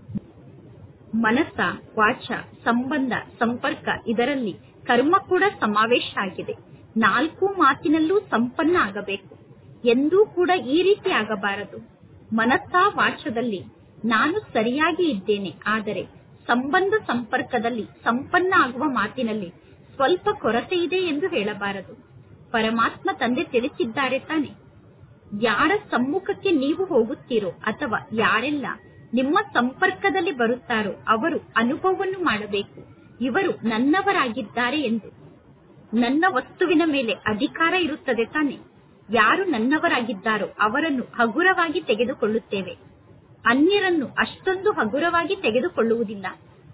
ಮನಸ್ಸ ವಾಚ ಸಂಬಂಧ ಸಂಪರ್ಕ, ಇದರಲ್ಲಿ ಕರ್ಮ ಕೂಡ ಸಮಾವೇಶ ಆಗಿದೆ. 4 ಮಾತಿನಲ್ಲೂ ಸಂಪನ್ನ ಆಗಬೇಕು. ಎಂದೂ ಕೂಡ ಈ ರೀತಿ ಆಗಬಾರದು. ಮನಸ್ಸ ವಾಚದಲ್ಲಿ ನಾನು ಸರಿಯಾಗಿ ಇದ್ದೇನೆ, ಆದರೆ ಸಂಬಂಧ ಸಂಪರ್ಕದಲ್ಲಿ ಸಂಪನ್ನ ಆಗುವ ಮಾತಿನಲ್ಲಿ ಸ್ವಲ್ಪ ಕೊರತೆ ಇದೆ ಎಂದು ಹೇಳಬಾರದು. ಪರಮಾತ್ಮ ತಂದೆ ತಿಳಿಸಿದ್ದಾರೆ ತಾನೆ, ಯಾರ ಸಮ್ಮುಖಕ್ಕೆ ನೀವು ಹೋಗುತ್ತೀರೋ ಅಥವಾ ಯಾರೆಲ್ಲ ನಿಮ್ಮ ಸಂಪರ್ಕದಲ್ಲಿ ಬರುತ್ತಾರೋ ಅವರು ಅನುಭವವನ್ನು ಮಾಡಬೇಕು, ಇವರು ನನ್ನವರಾಗಿದ್ದಾರೆ ಎಂದು. ನನ್ನ ವಸ್ತುವಿನ ಮೇಲೆ ಅಧಿಕಾರ ಇರುತ್ತದೆ ತಾನೆ. ಯಾರು ನನ್ನವರಾಗಿದ್ದಾರೋ ಅವರನ್ನು ಹಗುರವಾಗಿ ತೆಗೆದುಕೊಳ್ಳುತ್ತೇವೆ, ಅನ್ಯರನ್ನು ಅಷ್ಟೊಂದು ಹಗುರವಾಗಿ ತೆಗೆದುಕೊಳ್ಳುವುದಿಲ್ಲ.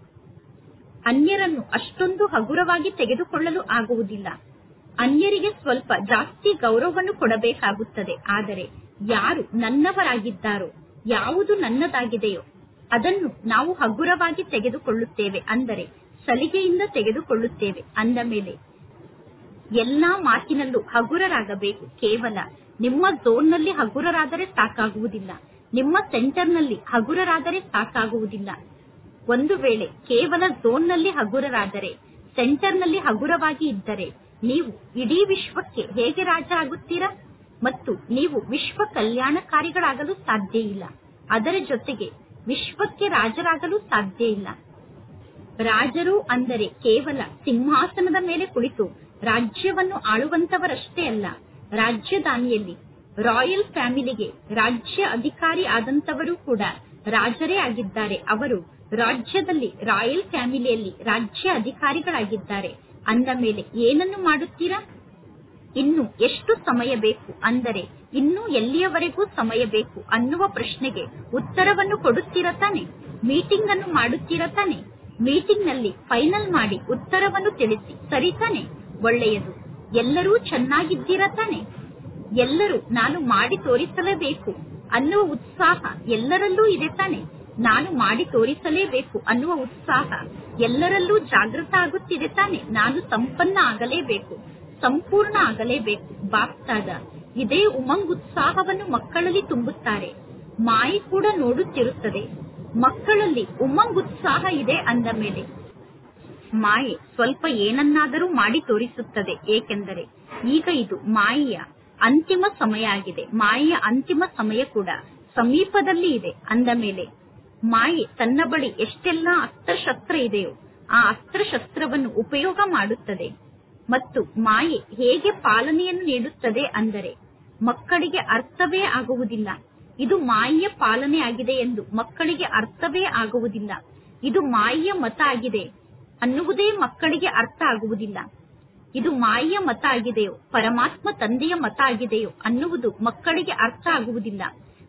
ಅನ್ಯರನ್ನು ಅಷ್ಟೊಂದು ಹಗುರವಾಗಿ ತೆಗೆದುಕೊಳ್ಳಲು ಆಗುವುದಿಲ್ಲ. ಅನ್ಯರಿಗೆ ಸ್ವಲ್ಪ ಜಾಸ್ತಿ ಗೌರವವನ್ನು ಕೊಡಬೇಕಾಗುತ್ತದೆ. ಆದರೆ ಯಾರು ನನ್ನವರಾಗಿದ್ದಾರೋ, ಯಾವುದು ನನ್ನದಾಗಿದೆಯೋ ಅದನ್ನು ನಾವು ಹಗುರವಾಗಿ ತೆಗೆದುಕೊಳ್ಳುತ್ತೇವೆ, ಅಂದರೆ ಸಲಿಗೆಯಿಂದ ತೆಗೆದುಕೊಳ್ಳುತ್ತೇವೆ. ಅಂದ ಮೇಲೆ ಎಲ್ಲಾ ಮಾತಿನಲ್ಲೂ ಹಗುರರಾಗಬೇಕು. ಕೇವಲ ನಿಮ್ಮ ಝೋನ್ನಲ್ಲಿ ಹಗುರರಾದರೆ ಸಾಕಾಗುವುದಿಲ್ಲ, ನಿಮ್ಮ ಸೆಂಟರ್ನಲ್ಲಿ ಹಗುರರಾದರೆ ಸಾಕಾಗುವುದಿಲ್ಲ. ಒಂದು ವೇಳೆ ಕೇವಲ ಝೋನ್ನಲ್ಲಿ ಹಗುರರಾದರೆ, ಸೆಂಟರ್ನಲ್ಲಿ ಹಗುರವಾಗಿ ಇದ್ದರೆ ನೀವು ಇಡೀ ವಿಶ್ವಕ್ಕೆ ಹೇಗೆ ರಾಜ ಆಗುತ್ತೀರಾ? ಮತ್ತು ನೀವು ವಿಶ್ವ ಕಲ್ಯಾಣಕಾರಿಗಳಾಗಲು ಸಾಧ್ಯ ಇಲ್ಲ. ಅದರ ಜೊತೆಗೆ ವಿಶ್ವಕ್ಕೆ ರಾಜರಾಗಲು ಸಾಧ್ಯ ಇಲ್ಲ. ರಾಜರು ಅಂದರೆ ಕೇವಲ ಸಿಂಹಾಸನದ ಮೇಲೆ ಕುಳಿತು ರಾಜ್ಯವನ್ನು ಆಳುವಂತವರಷ್ಟೇ ಅಲ್ಲ. ರಾಜ್ಯದಾನಿಯಲ್ಲಿ ರಾಯಲ್ ಫ್ಯಾಮಿಲಿಗೆ ರಾಜ್ಯ ಅಧಿಕಾರಿ ಆದಂತವರು ಕೂಡ ರಾಜರೇ ಆಗಿದ್ದಾರೆ. ಅವರು ರಾಜ್ಯದಲ್ಲಿ ರಾಯಲ್ ಫ್ಯಾಮಿಲಿಯಲ್ಲಿ ರಾಜ್ಯ ಅಧಿಕಾರಿಗಳಾಗಿದ್ದಾರೆ. ಅಂದ ಮೇಲೆ ಏನನ್ನು ಮಾಡುತ್ತೀರಾ? ಇನ್ನು ಎಷ್ಟು ಸಮಯ ಬೇಕು, ಅಂದರೆ ಇನ್ನೂ ಎಲ್ಲಿಯವರೆಗೂ ಸಮಯ ಬೇಕು ಅನ್ನುವ ಪ್ರಶ್ನೆಗೆ ಉತ್ತರವನ್ನು ಕೊಡುತ್ತೀರಾ ತಾನೆ. ಮೀಟಿಂಗ್ ಅನ್ನು ಮಾಡುತ್ತೀರಾ ತಾನೆ. ಮೀಟಿಂಗ್ ನಲ್ಲಿ ಫೈನಲ್ ಮಾಡಿ ಉತ್ತರವನ್ನು ತಿಳಿಸಿ, ಸರಿ ತಾನೆ. ಒಳ್ಳೆಯದು. ಎಲ್ಲರೂ ಚೆನ್ನಾಗಿದ್ದೀರಾ ತಾನೆ. ಎಲ್ಲರೂ ನಾನು ಮಾಡಿ ತೋರಿಸಲೇಬೇಕು ಅನ್ನುವ ಉತ್ಸಾಹ ಎಲ್ಲರಲ್ಲೂ ಇದೆ ತಾನೆ. ನಾನು ಮಾಡಿ ತೋರಿಸಲೇಬೇಕು ಅನ್ನುವ ಉತ್ಸಾಹ ಎಲ್ಲರಲ್ಲೂ ಜಾಗೃತ ಆಗುತ್ತಿದೆ ತಾನೆ. ನಾನು ಸಂಪನ್ನ ಆಗಲೇಬೇಕು, ಸಂಪೂರ್ಣ ಆಗಲೇಬೇಕು. ಬಾಪ್ತಾದ ಇದೇ ಉಮಂಗ್ ಉತ್ಸಾಹವನ್ನು ಮಕ್ಕಳಲ್ಲಿ ತುಂಬುತ್ತಾರೆ. ಮಾಯಿ ಕೂಡ ನೋಡುತ್ತಿರುತ್ತದೆ. ಮಕ್ಕಳಲ್ಲಿ ಉಮಂಗ್ ಉತ್ಸಾಹ ಇದೆ ಅಂದ ಮೇಲೆ ಮಾಯೆ ಸ್ವಲ್ಪ ಏನನ್ನಾದರೂ ಮಾಡಿ ತೋರಿಸುತ್ತದೆ. ಏಕೆಂದರೆ ಈಗ ಇದು ಮಾಯೆಯ ಅಂತಿಮ ಸಮಯ ಆಗಿದೆ. ಮಾಯೆಯ ಅಂತಿಮ ಸಮಯ ಕೂಡ ಸಮೀಪದಲ್ಲಿ ಇದೆ. ಅಂದ ಮೇಲೆ ಮಾಯೆ ತನ್ನ ಬಳಿ ಎಷ್ಟೆಲ್ಲ ಅಸ್ತ್ರಶಸ್ತ್ರ ಇದೆಯೋ ಆ ಅಸ್ತ್ರಶಸ್ತ್ರವನ್ನು ಉಪಯೋಗ ಮಾಡುತ್ತದೆ. ಮತ್ತು ಮಾಯೆ ಹೇಗೆ ಪಾಲನೆಯನ್ನು ನೀಡುತ್ತದೆ ಅಂದರೆ ಮಕ್ಕಳಿಗೆ ಅರ್ಥವೇ ಆಗುವುದಿಲ್ಲ. ಇದು ಮಾಯೆಯ ಪಾಲನೆ ಆಗಿದೆ ಎಂದು ಮಕ್ಕಳಿಗೆ ಅರ್ಥವೇ ಆಗುವುದಿಲ್ಲ. ಇದು ಮಾಯೆಯ ಮತ ಆಗಿದೆ ಅನ್ನುವುದೇ ಮಕ್ಕಳಿಗೆ ಅರ್ಥ ಆಗುವುದಿಲ್ಲ. ಇದು ಮಾಯೆಯ ಮತ ಆಗಿದೆಯೋ ಪರಮಾತ್ಮ ತಂದೆಯ ಮತ ಆಗಿದೆಯೋ ಅನ್ನುವುದು ಮಕ್ಕಳಿಗೆ ಅರ್ಥ ಆಗುವುದಿಲ್ಲ.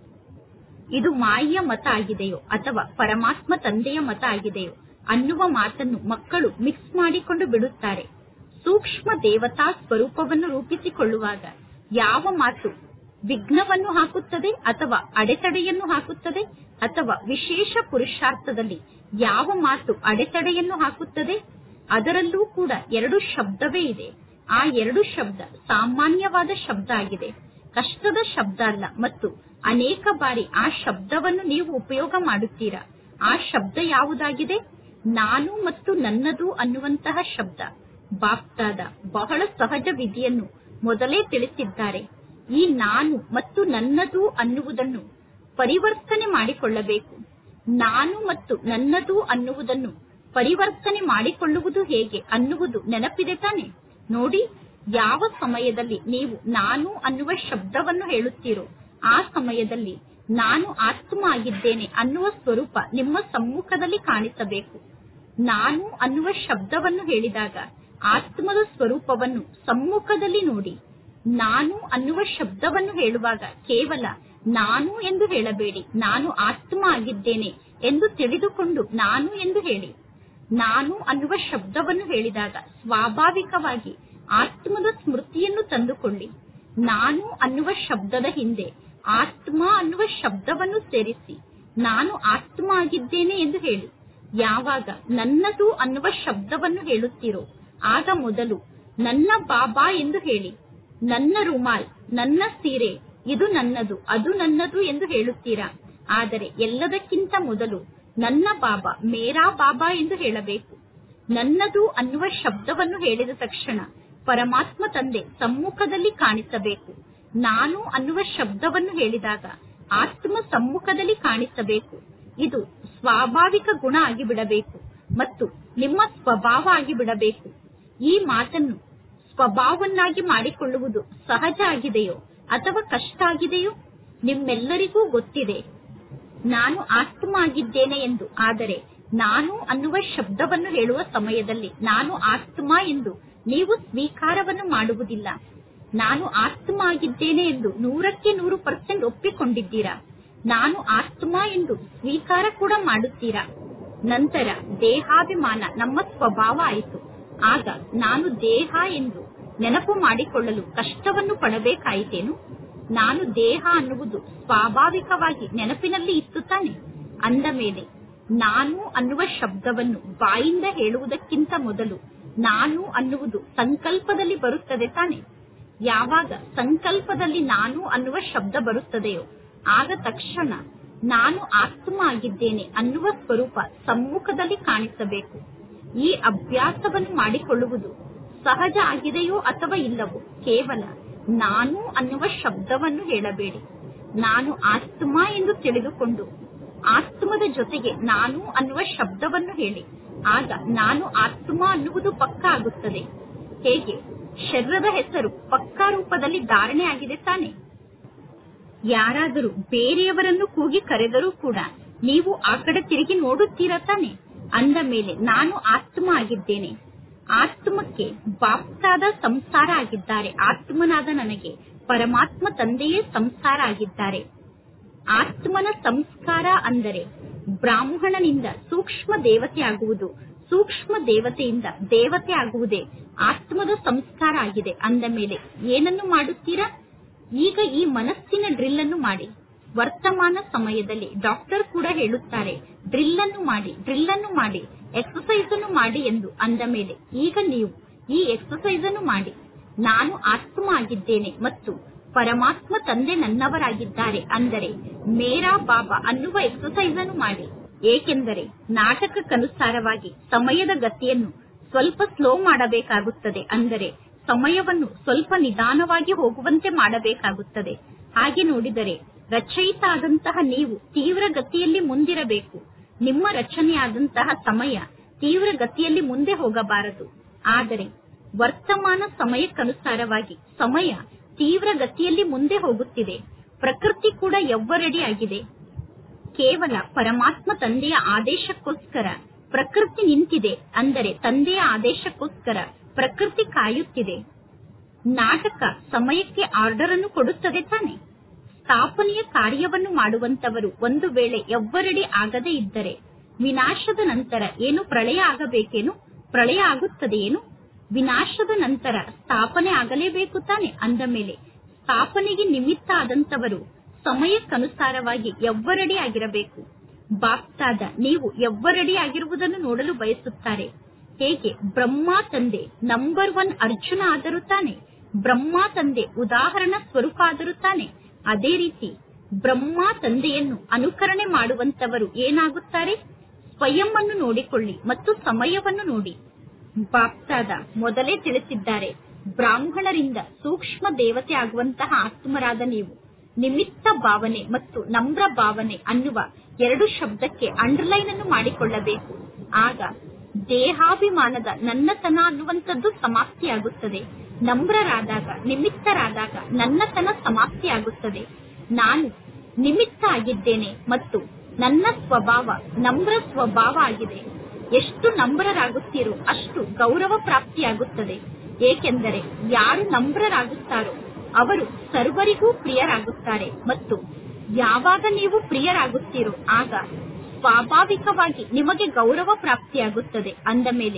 ಇದು ಮಾಯೆಯ ಮತ ಆಗಿದೆಯೋ ಅಥವಾ ಪರಮಾತ್ಮ ತಂದೆಯ ಮತ ಆಗಿದೆಯೋ ಅನ್ನುವ ಮಾತನ್ನು ಮಕ್ಕಳು ಮಿಕ್ಸ್ ಮಾಡಿಕೊಂಡು ಬಿಡುತ್ತಾರೆ. ಸೂಕ್ಷ್ಮ ದೇವತಾ ಸ್ವರೂಪವನ್ನು ರೂಪಿಸಿಕೊಳ್ಳುವಾಗ ಯಾವ ಮಾತು ವಿಘ್ನವನ್ನು ಹಾಕುತ್ತದೆ ಅಥವಾ ಅಡೆತಡೆಯನ್ನು ಹಾಕುತ್ತದೆ, ಅಥವಾ ವಿಶೇಷ ಪುರುಷಾರ್ಥದಲ್ಲಿ ಯಾವ ಮಾತು ಅಡೆತಡೆಯನ್ನು ಹಾಕುತ್ತದೆ, ಅದರಲ್ಲೂ ಕೂಡ ಎರಡು ಶಬ್ದವೇ ಇದೆ. ಆ ಎರಡು ಶಬ್ದ ಸಾಮಾನ್ಯವಾದ ಶಬ್ದ ಆಗಿದೆ, ಕಷ್ಟದ ಶಬ್ದ ಅಲ್ಲ. ಮತ್ತು ಅನೇಕ ಬಾರಿ ಆ ಶಬ್ದವನ್ನು ನೀವು ಉಪಯೋಗ ಮಾಡುತ್ತೀರಾ. ಆ ಶಬ್ದ ಯಾವುದಾಗಿದೆ? ನಾನು ಮತ್ತು ನನ್ನದು ಅನ್ನುವಂತಹ ಶಬ್ದ. ಬಾಪ್ತಾದ ಬಹಳ ಸಹಜ ವಿಧಿಯನ್ನು ಮೊದಲೇ ತಿಳಿಸಿದ್ದಾರೆ. ಈ ನಾನು ಮತ್ತು ನನ್ನದು ಅನ್ನುವುದನ್ನು ಪರಿವರ್ತನೆ ಮಾಡಿಕೊಳ್ಳಬೇಕು. ನಾನು ಮತ್ತು ನನ್ನದು ಅನ್ನುವುದನ್ನು ಪರಿವರ್ತನೆ ಮಾಡಿಕೊಳ್ಳುವುದು ಹೇಗೆ ಅನ್ನುವುದು ನೆನಪಿದೆ ತಾನೆ. ನೋಡಿ, ಯಾವ ಸಮಯದಲ್ಲಿ ನೀವು ನಾನು ಅನ್ನುವ ಶಬ್ದವನ್ನು ಹೇಳುತ್ತೀರೋ ಆ ಸಮಯದಲ್ಲಿ ನಾನು ಆತ್ಮ ಆಗಿದ್ದೇನೆ ಅನ್ನುವ ಸ್ವರೂಪ ನಿಮ್ಮ ಸಮ್ಮುಖದಲ್ಲಿ ಕಾಣಿಸಬೇಕು. ನಾನು ಅನ್ನುವ ಶಬ್ದವನ್ನು ಹೇಳಿದಾಗ ಆತ್ಮದ ಸ್ವರೂಪವನ್ನು ಸಮ್ಮುಖದಲ್ಲಿ ನೋಡಿ. ನಾನು ಅನ್ನುವ ಶಬ್ದವನ್ನು ಹೇಳುವಾಗ ಕೇವಲ ನಾನು ಎಂದು ಹೇಳಬೇಡಿ, ನಾನು ಆತ್ಮ ಆಗಿದ್ದೇನೆ ಎಂದು ತಿಳಿದುಕೊಂಡು ನಾನು ಎಂದು ಹೇಳಿ. ನಾನು ಅನ್ನುವ ಶಬ್ದವನ್ನು ಹೇಳಿದಾಗ ಸ್ವಾಭಾವಿಕವಾಗಿ ಆತ್ಮದ ಸ್ಮೃತಿಯನ್ನು ತಂದುಕೊಳ್ಳಿ. ನಾನು ಅನ್ನುವ ಶಬ್ದದ ಹಿಂದೆ ಆತ್ಮ ಅನ್ನುವ ಶಬ್ದವನ್ನು ಸೇರಿಸಿ ನಾನು ಆತ್ಮ ಆಗಿದ್ದೇನೆ ಎಂದು ಹೇಳಿ. ಯಾವಾಗ ನನ್ನದು ಅನ್ನುವ ಶಬ್ದವನ್ನು ಹೇಳುತ್ತೀರೋ ಆಗ ಮೊದಲು ನನ್ನ ಬಾಬಾ ಎಂದು ಹೇಳಿ. ನನ್ನ ರುಮಾಲ್, ನನ್ನ ಸೀರೆ, ಇದು ನನ್ನದು, ಅದು ನನ್ನದು ಎಂದು ಹೇಳುತ್ತೀರಾ. ಆದರೆ ಎಲ್ಲದಕ್ಕಿಂತ ಮೊದಲು ನನ್ನ ಬಾಬಾ, ಮೇರಾ ಬಾಬಾ ಎಂದು ಹೇಳಬೇಕು. ನನ್ನದು ಅನ್ನುವ ಶಬ್ದವನ್ನು ಹೇಳಿದ ತಕ್ಷಣ ಪರಮಾತ್ಮ ತಂದೆ ಸಮ್ಮುಖದಲ್ಲಿ ಕಾಣಿಸಬೇಕು. ನಾನು ಅನ್ನುವ ಶಬ್ದವನ್ನು ಹೇಳಿದಾಗ ಆತ್ಮ ಸಮ್ಮುಖದಲ್ಲಿ ಕಾಣಿಸಬೇಕು. ಇದು ಸ್ವಾಭಾವಿಕ ಗುಣ ಆಗಿಬಿಡಬೇಕು ಮತ್ತು ನಿಮ್ಮ ಸ್ವಭಾವ ಆಗಿಬಿಡಬೇಕು. ಈ ಮಾತನ್ನು ಸ್ವಭಾವವನ್ನಾಗಿ ಮಾಡಿಕೊಳ್ಳುವುದು ಸಹಜ ಆಗಿದೆಯೋ ಅಥವಾ ಕಷ್ಟ ಆಗಿದೆಯೋ? ನಿಮ್ಮೆಲ್ಲರಿಗೂ ಗೊತ್ತಿದೆ ನಾನು ಆತ್ಮ ಆಗಿದ್ದೇನೆ ಎಂದು. ಆದರೆ ನಾನು ಅನ್ನುವ ಶಬ್ದವನ್ನು ಹೇಳುವ ಸಮಯದಲ್ಲಿ ನಾನು ಆತ್ಮ ಎಂದು ನೀವು ಸ್ವೀಕಾರವನ್ನು ಮಾಡುವುದಿಲ್ಲ. ನಾನು ಆತ್ಮ ಆಗಿದ್ದೇನೆ ಎಂದು 100% ಒಪ್ಪಿಕೊಂಡಿದ್ದೀರಾ. ನಾನು ಆತ್ಮ ಎಂದು ಸ್ವೀಕಾರ ಕೂಡ ಮಾಡುತ್ತೀರಾ. ನಂತರ ದೇಹಾಭಿಮಾನ ನಮ್ಮ ಸ್ವಭಾವ ಆಯಿತು. ಆಗ ನಾನು ದೇಹ ಎಂದು ನೆನಪು ಮಾಡಿಕೊಳ್ಳಲು ಕಷ್ಟವನ್ನು ಪಡಬೇಕಾಯಿತೇನು? ನಾನು ದೇಹ ಅನ್ನುವುದು ಸ್ವಾಭಾವಿಕವಾಗಿ ನೆನಪಿನಲ್ಲಿ ಇತ್ತು ತಾನೆ. ಅಂದ ಮೇಲೆ ನಾನು ಅನ್ನುವ ಶಬ್ದವನ್ನು ಬಾಯಿಂದ ಹೇಳುವುದಕ್ಕಿಂತ ಮೊದಲು ನಾನು ಅನ್ನುವುದು ಸಂಕಲ್ಪದಲ್ಲಿ ಬರುತ್ತದೆ ತಾನೆ. ಯಾವಾಗ ಸಂಕಲ್ಪದಲ್ಲಿ ನಾನು ಅನ್ನುವ ಶಬ್ದ ಬರುತ್ತದೆಯೋ ಆಗ ತಕ್ಷಣ ನಾನು ಆತ್ಮ ಆಗಿದ್ದೇನೆ ಅನ್ನುವ ಸ್ವರೂಪ ಸಮ್ಮುಖದಲ್ಲಿ ಕಾಣಿಸಬೇಕು. ಈ ಅಭ್ಯಾಸವನ್ನು ಮಾಡಿಕೊಳ್ಳುವುದು ಸಹಜ ಆಗಿದೆಯೋ ಅಥವಾ ಇಲ್ಲವೋ? ಕೇವಲ ನಾನು ಅನ್ನುವ ಶಬ್ದವನ್ನು ಹೇಳಬೇಡಿ. ನಾನು ಆತ್ಮ ಎಂದು ತಿಳಿದುಕೊಂಡು ಆತ್ಮದ ಜೊತೆಗೆ ನಾನು ಅನ್ನುವ ಶಬ್ದವನ್ನು ಹೇಳಿ. ಆಗ ನಾನು ಆತ್ಮ ಅನ್ನುವುದು ಪಕ್ಕಾ ಆಗುತ್ತದೆ. ಹೇಗೆ ಶರೀರದ ಹೆಸರು ಪಕ್ಕಾ ರೂಪದಲ್ಲಿ ಧಾರಣೆ ಆಗಿದೆ ತಾನೆ. ಯಾರಾದರೂ ಬೇರೆಯವರನ್ನು ಕೂಗಿ ಕರೆದರೂ ಕೂಡ ನೀವು ಆ ಕಡೆ ತಿರುಗಿ ನೋಡುತ್ತೀರಾ ತಾನೆ. ಅಂದ ಮೇಲೆ ನಾನು ಆತ್ಮ ಆಗಿದ್ದೇನೆ. ಆತ್ಮಕ್ಕೆ ಬಾಪ್ತಾದ ಸಂಸಾರ ಆಗಿದ್ದಾರೆ. ಆತ್ಮನಾದ ನನಗೆ ಪರಮಾತ್ಮ ತಂದೆಯೇ ಸಂಸಾರ ಆಗಿದ್ದಾರೆ. ಆತ್ಮನ ಸಂಸ್ಕಾರ ಅಂದರೆ ಬ್ರಾಹ್ಮಣನಿಂದ ಸೂಕ್ಷ್ಮ ದೇವತೆ ಆಗುವುದು, ಸೂಕ್ಷ್ಮ ದೇವತೆಯಿಂದ ದೇವತೆ ಆಗುವುದೇ ಆತ್ಮದ ಸಂಸ್ಕಾರ ಆಗಿದೆ. ಅಂದ ಮೇಲೆ ಏನನ್ನು ಮಾಡುತ್ತೀರಾ? ಈಗ ಈ ಮನಸ್ಸಿನ ಡ್ರಿಲ್ ಅನ್ನು ಮಾಡಿ. ವರ್ತಮಾನ ಸಮಯದಲ್ಲಿ ಡಾಕ್ಟರ್ ಕೂಡ ಹೇಳುತ್ತಾರೆ ಡ್ರಿಲ್ ಅನ್ನು ಮಾಡಿ, ಡ್ರಿಲ್ ಅನ್ನು ಮಾಡಿ, ಎಕ್ಸರ್ಸೈಸ್ ಅನ್ನು ಮಾಡಿ ಎಂದು. ಅಂದ ಮೇಲೆ ಈಗ ನೀವು ಈ ಎಕ್ಸರ್ಸೈಸ್ ಅನ್ನು ಮಾಡಿ. ನಾನು ಆತ್ಮ ಆಗಿದ್ದೇನೆ ಮತ್ತು ಪರಮಾತ್ಮ ತಂದೆ ನನ್ನವರಾಗಿದ್ದಾರೆ ಅಂದರೆ ಮೇರಾ ಬಾಬಾ ಅನ್ನುವ ಎಕ್ಸರ್ಸೈಸ್ ಅನ್ನು ಮಾಡಿ. ಏಕೆಂದರೆ ನಾಟಕಕ್ಕನುಸಾರವಾಗಿ ಸಮಯದ ಗತಿಯನ್ನು ಸ್ವಲ್ಪ ಸ್ಲೋ ಮಾಡಬೇಕಾಗುತ್ತದೆ. ಅಂದರೆ ಸಮಯವನ್ನು ಸ್ವಲ್ಪ ನಿಧಾನವಾಗಿ ಹೋಗುವಂತೆ ಮಾಡಬೇಕಾಗುತ್ತದೆ. ಹಾಗೆ ನೋಡಿದರೆ ರಚಯಿತ ಆದಂತಹ ನೀವು ತೀವ್ರ ಗತಿಯಲ್ಲಿ ಮುಂದಿರಬೇಕು. ನಿಮ್ಮ ರಚನೆಯಾದಂತಹ ಸಮಯ ತೀವ್ರ ಗತಿಯಲ್ಲಿ ಮುಂದೆ ಹೋಗಬಾರದು. ಆದರೆ ವರ್ತಮಾನ ಸಮಯಕ್ಕನುಸಾರವಾಗಿ ಸಮಯ ತೀವ್ರ ಗತಿಯಲ್ಲಿ ಮುಂದೆ ಹೋಗುತ್ತಿದೆ. ಪ್ರಕೃತಿ ಕೂಡ ಎವ್ವರೆಡಿ ಆಗಿದೆ. ಕೇವಲ ಪರಮಾತ್ಮ ತಂದೆಯ ಆದೇಶಕ್ಕೋಸ್ಕರ ಪ್ರಕೃತಿ ನಿಂತಿದೆ. ಅಂದರೆ ತಂದೆಯ ಆದೇಶಕ್ಕೋಸ್ಕರ ಪ್ರಕೃತಿ ಕಾಯುತ್ತಿದೆ. ನಾಟಕ ಸಮಯಕ್ಕೆ ಆರ್ಡರ್ ಅನ್ನು ಕೊಡುತ್ತದೆ ತಾನೆ. ಸ್ಥಾಪನೆಯ ಕಾರ್ಯವನ್ನು ಮಾಡುವಂತವರು ಒಂದು ವೇಳೆ ಎವ್ವರೆಡಿ ಆಗದೇ ಇದ್ದರೆ ವಿನಾಶದ ನಂತರ ಏನು ಪ್ರಳಯ ಆಗಬೇಕೇನು? ಪ್ರಳಯ ಆಗುತ್ತದೆಯೇನು? ವಿನಾಶದ ನಂತರ ಸ್ಥಾಪನೆ ಆಗಲೇಬೇಕು ತಾನೆ. ಅಂದ ಮೇಲೆ ಸ್ಥಾಪನೆಗೆ ನಿಮಿತ್ತ ಆದಂತವರು ಸಮಯಕ್ಕನುಸಾರವಾಗಿ ಎವ್ವರೆಡಿ ಆಗಿರಬೇಕು. ಬಾಪ್ತಾದ ನೀವು ಎವ್ವರೆಡಿ ಆಗಿರುವುದನ್ನು ನೋಡಲು ಬಯಸುತ್ತಾರೆ. ಹೇಗೆ ಬ್ರಹ್ಮ ತಂದೆ ನಂಬರ್ 1 ಅರ್ಜುನ ಆದರೂ ತಾನೆ, ಬ್ರಹ್ಮ ತಂದೆ ಉದಾಹರಣಾ ಸ್ವರೂಪ ಆದರೂ ತಾನೆ, ಅದೇ ರೀತಿ ಬ್ರಹ್ಮ ತಂದೆಯನ್ನು ಅನುಕರಣೆ ಮಾಡುವಂತವರು ಏನಾಗುತ್ತಾರೆ? ಸ್ವಯಂ ಅನ್ನು ನೋಡಿಕೊಳ್ಳಿ ಮತ್ತು ಸಮಯವನ್ನು ನೋಡಿ. ಬಾಪ್ತಾದ ಮೊದಲೇ ತಿಳಿಸಿದ್ದಾರೆ, ಬ್ರಾಹ್ಮಣರಿಂದ ಸೂಕ್ಷ್ಮ ದೇವತೆ ಆಗುವಂತಹ ಆತ್ಮರಾದ ನೀವು ನಿಮಿತ್ತ ಭಾವನೆ ಮತ್ತು ನಮ್ರ ಭಾವನೆ ಅನ್ನುವ 2 ಶಬ್ದಕ್ಕೆ ಅಂಡರ್ಲೈನ್ ಅನ್ನು ಮಾಡಿಕೊಳ್ಳಬೇಕು. ಆಗ ದೇಹಾಭಿಮಾನದ ನನ್ನತನ ಅನ್ನುವಂಥದ್ದು ಸಮಾಪ್ತಿಯಾಗುತ್ತದೆ. ನಮ್ರರಾದಾಗ, ನಿಮಿತ್ತರಾದಾಗ ನನ್ನತನ ಸಮಾಪ್ತಿಯಾಗುತ್ತದೆ. ನಾನು ನಿಮಿತ್ತ ಆಗಿದ್ದೇನೆ ಮತ್ತು ನನ್ನ ಸ್ವಭಾವ ನಮ್ರ ಸ್ವಭಾವ ಆಗಿದೆ. ಎಷ್ಟು ನಮ್ರರಾಗುತ್ತೀರೋ ಅಷ್ಟು ಗೌರವ ಪ್ರಾಪ್ತಿಯಾಗುತ್ತದೆ. ಏಕೆಂದರೆ ಯಾರು ನಮ್ರರಾಗುತ್ತಾರೋ ಅವರು ಸರ್ವರಿಗೂ ಪ್ರಿಯರಾಗುತ್ತಾರೆ. ಮತ್ತು ಯಾವಾಗ ನೀವು ಪ್ರಿಯರಾಗುತ್ತೀರೋ ಆಗ ಸ್ವಾಭಾವಿಕವಾಗಿ ನಿಮಗೆ ಗೌರವ ಪ್ರಾಪ್ತಿಯಾಗುತ್ತದೆ. ಅಂದ ಮೇಲೆ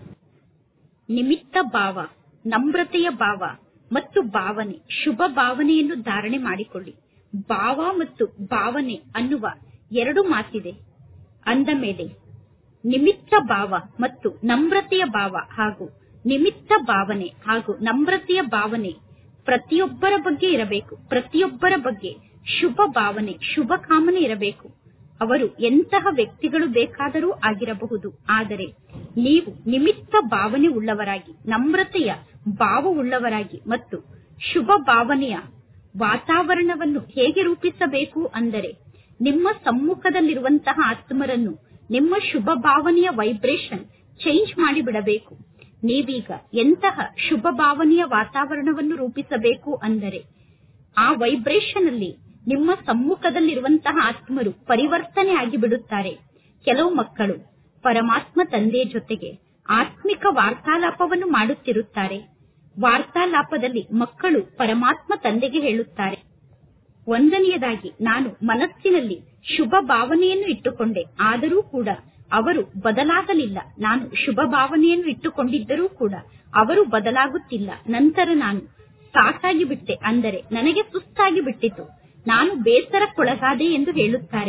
ನಿಮಿತ್ತ ಭಾವ, ನಮ್ರತೆಯ ಭಾವ ಮತ್ತು ಭಾವನೆ, ಶುಭ ಭಾವನೆಯನ್ನು ಧಾರಣೆ ಮಾಡಿಕೊಳ್ಳಿ. ಭಾವ ಮತ್ತು ಭಾವನೆ ಅನ್ನುವ 2 ಮಾತಿದೆ. ಅಂದ ಮೇಲೆ ನಿಮಿತ್ತ ಭಾವ ಮತ್ತು ನಮ್ರತೆಯ ಭಾವ ಹಾಗೂ ನಿಮಿತ್ತ ಭಾವನೆ ಹಾಗೂ ನಮ್ರತೆಯ ಭಾವನೆ ಪ್ರತಿಯೊಬ್ಬರ ಬಗ್ಗೆ ಇರಬೇಕು. ಪ್ರತಿಯೊಬ್ಬರ ಬಗ್ಗೆ ಶುಭ ಭಾವನೆ, ಶುಭ ಕಾಮನೆ ಇರಬೇಕು. ಅವರು ಎಂತಹ ವ್ಯಕ್ತಿಗಳು ಬೇಕಾದರೂ ಆಗಿರಬಹುದು. ಆದರೆ ನೀವು ನಿಮಿತ್ತ ಭಾವನೆ ಉಳ್ಳವರಾಗಿ, ನಮ್ರತೆಯ ಭಾವವುಳ್ಳವರಾಗಿ ಮತ್ತು ಶುಭ ಭಾವನೆಯ ವಾತಾವರಣವನ್ನು ಹೇಗೆ ರೂಪಿಸಬೇಕು ಅಂದರೆ ನಿಮ್ಮ ಸಮ್ಮುಖದಲ್ಲಿರುವಂತಹ ಆತ್ಮರನ್ನು ನಿಮ್ಮ ಶುಭ ಭಾವನೆಯ ವೈಬ್ರೇಷನ್ ಚೇಂಜ್ ಮಾಡಿಬಿಡಬೇಕು. ನೀವೀಗ ಎಂತಹ ಶುಭ ಭಾವನೆಯ ವಾತಾವರಣವನ್ನು ರೂಪಿಸಬೇಕು ಅಂದರೆ ಆ ವೈಬ್ರೇಷನ್ ಅಲ್ಲಿ ನಿಮ್ಮ ಸಮ್ಮುಖದಲ್ಲಿರುವಂತಹ ಆತ್ಮರು ಪರಿವರ್ತನೆ ಆಗಿಬಿಡುತ್ತಾರೆ. ಕೆಲವು ಮಕ್ಕಳು ಪರಮಾತ್ಮ ತಂದೆಯ ಜೊತೆಗೆ ಆತ್ಮಿಕ ವಾರ್ತಾಲಾಪವನ್ನು ಮಾಡುತ್ತಿರುತ್ತಾರೆ. ವಾರ್ತಾಲಾಪದಲ್ಲಿ ಮಕ್ಕಳು ಪರಮಾತ್ಮ ತಂದೆಗೆ ಹೇಳುತ್ತಾರೆ, ಒಂದನೆಯದಾಗಿ ನಾನು ಮನಸ್ಸಿನಲ್ಲಿ ಶುಭ ಭಾವನೆಯನ್ನು ಇಟ್ಟುಕೊಂಡೆ, ಆದರೂ ಕೂಡ ಅವರು ಬದಲಾಗಲಿಲ್ಲ. ನಾನು ಶುಭ ಭಾವನೆಯನ್ನು ಇಟ್ಟುಕೊಂಡಿದ್ದರೂ ಕೂಡ ಅವರು ಬದಲಾಗುತ್ತಿಲ್ಲ. ನಂತರ ನಾನು ಸಾಕಾಗಿ ಬಿಟ್ಟೆ, ಅಂದರೆ ನನಗೆ ಸುಸ್ತಾಗಿ ಬಿಟ್ಟಿತು, ನಾನು ಬೇಸರಕ್ಕೊಳಗಾದೆ ಎಂದು ಹೇಳುತ್ತಾರೆ.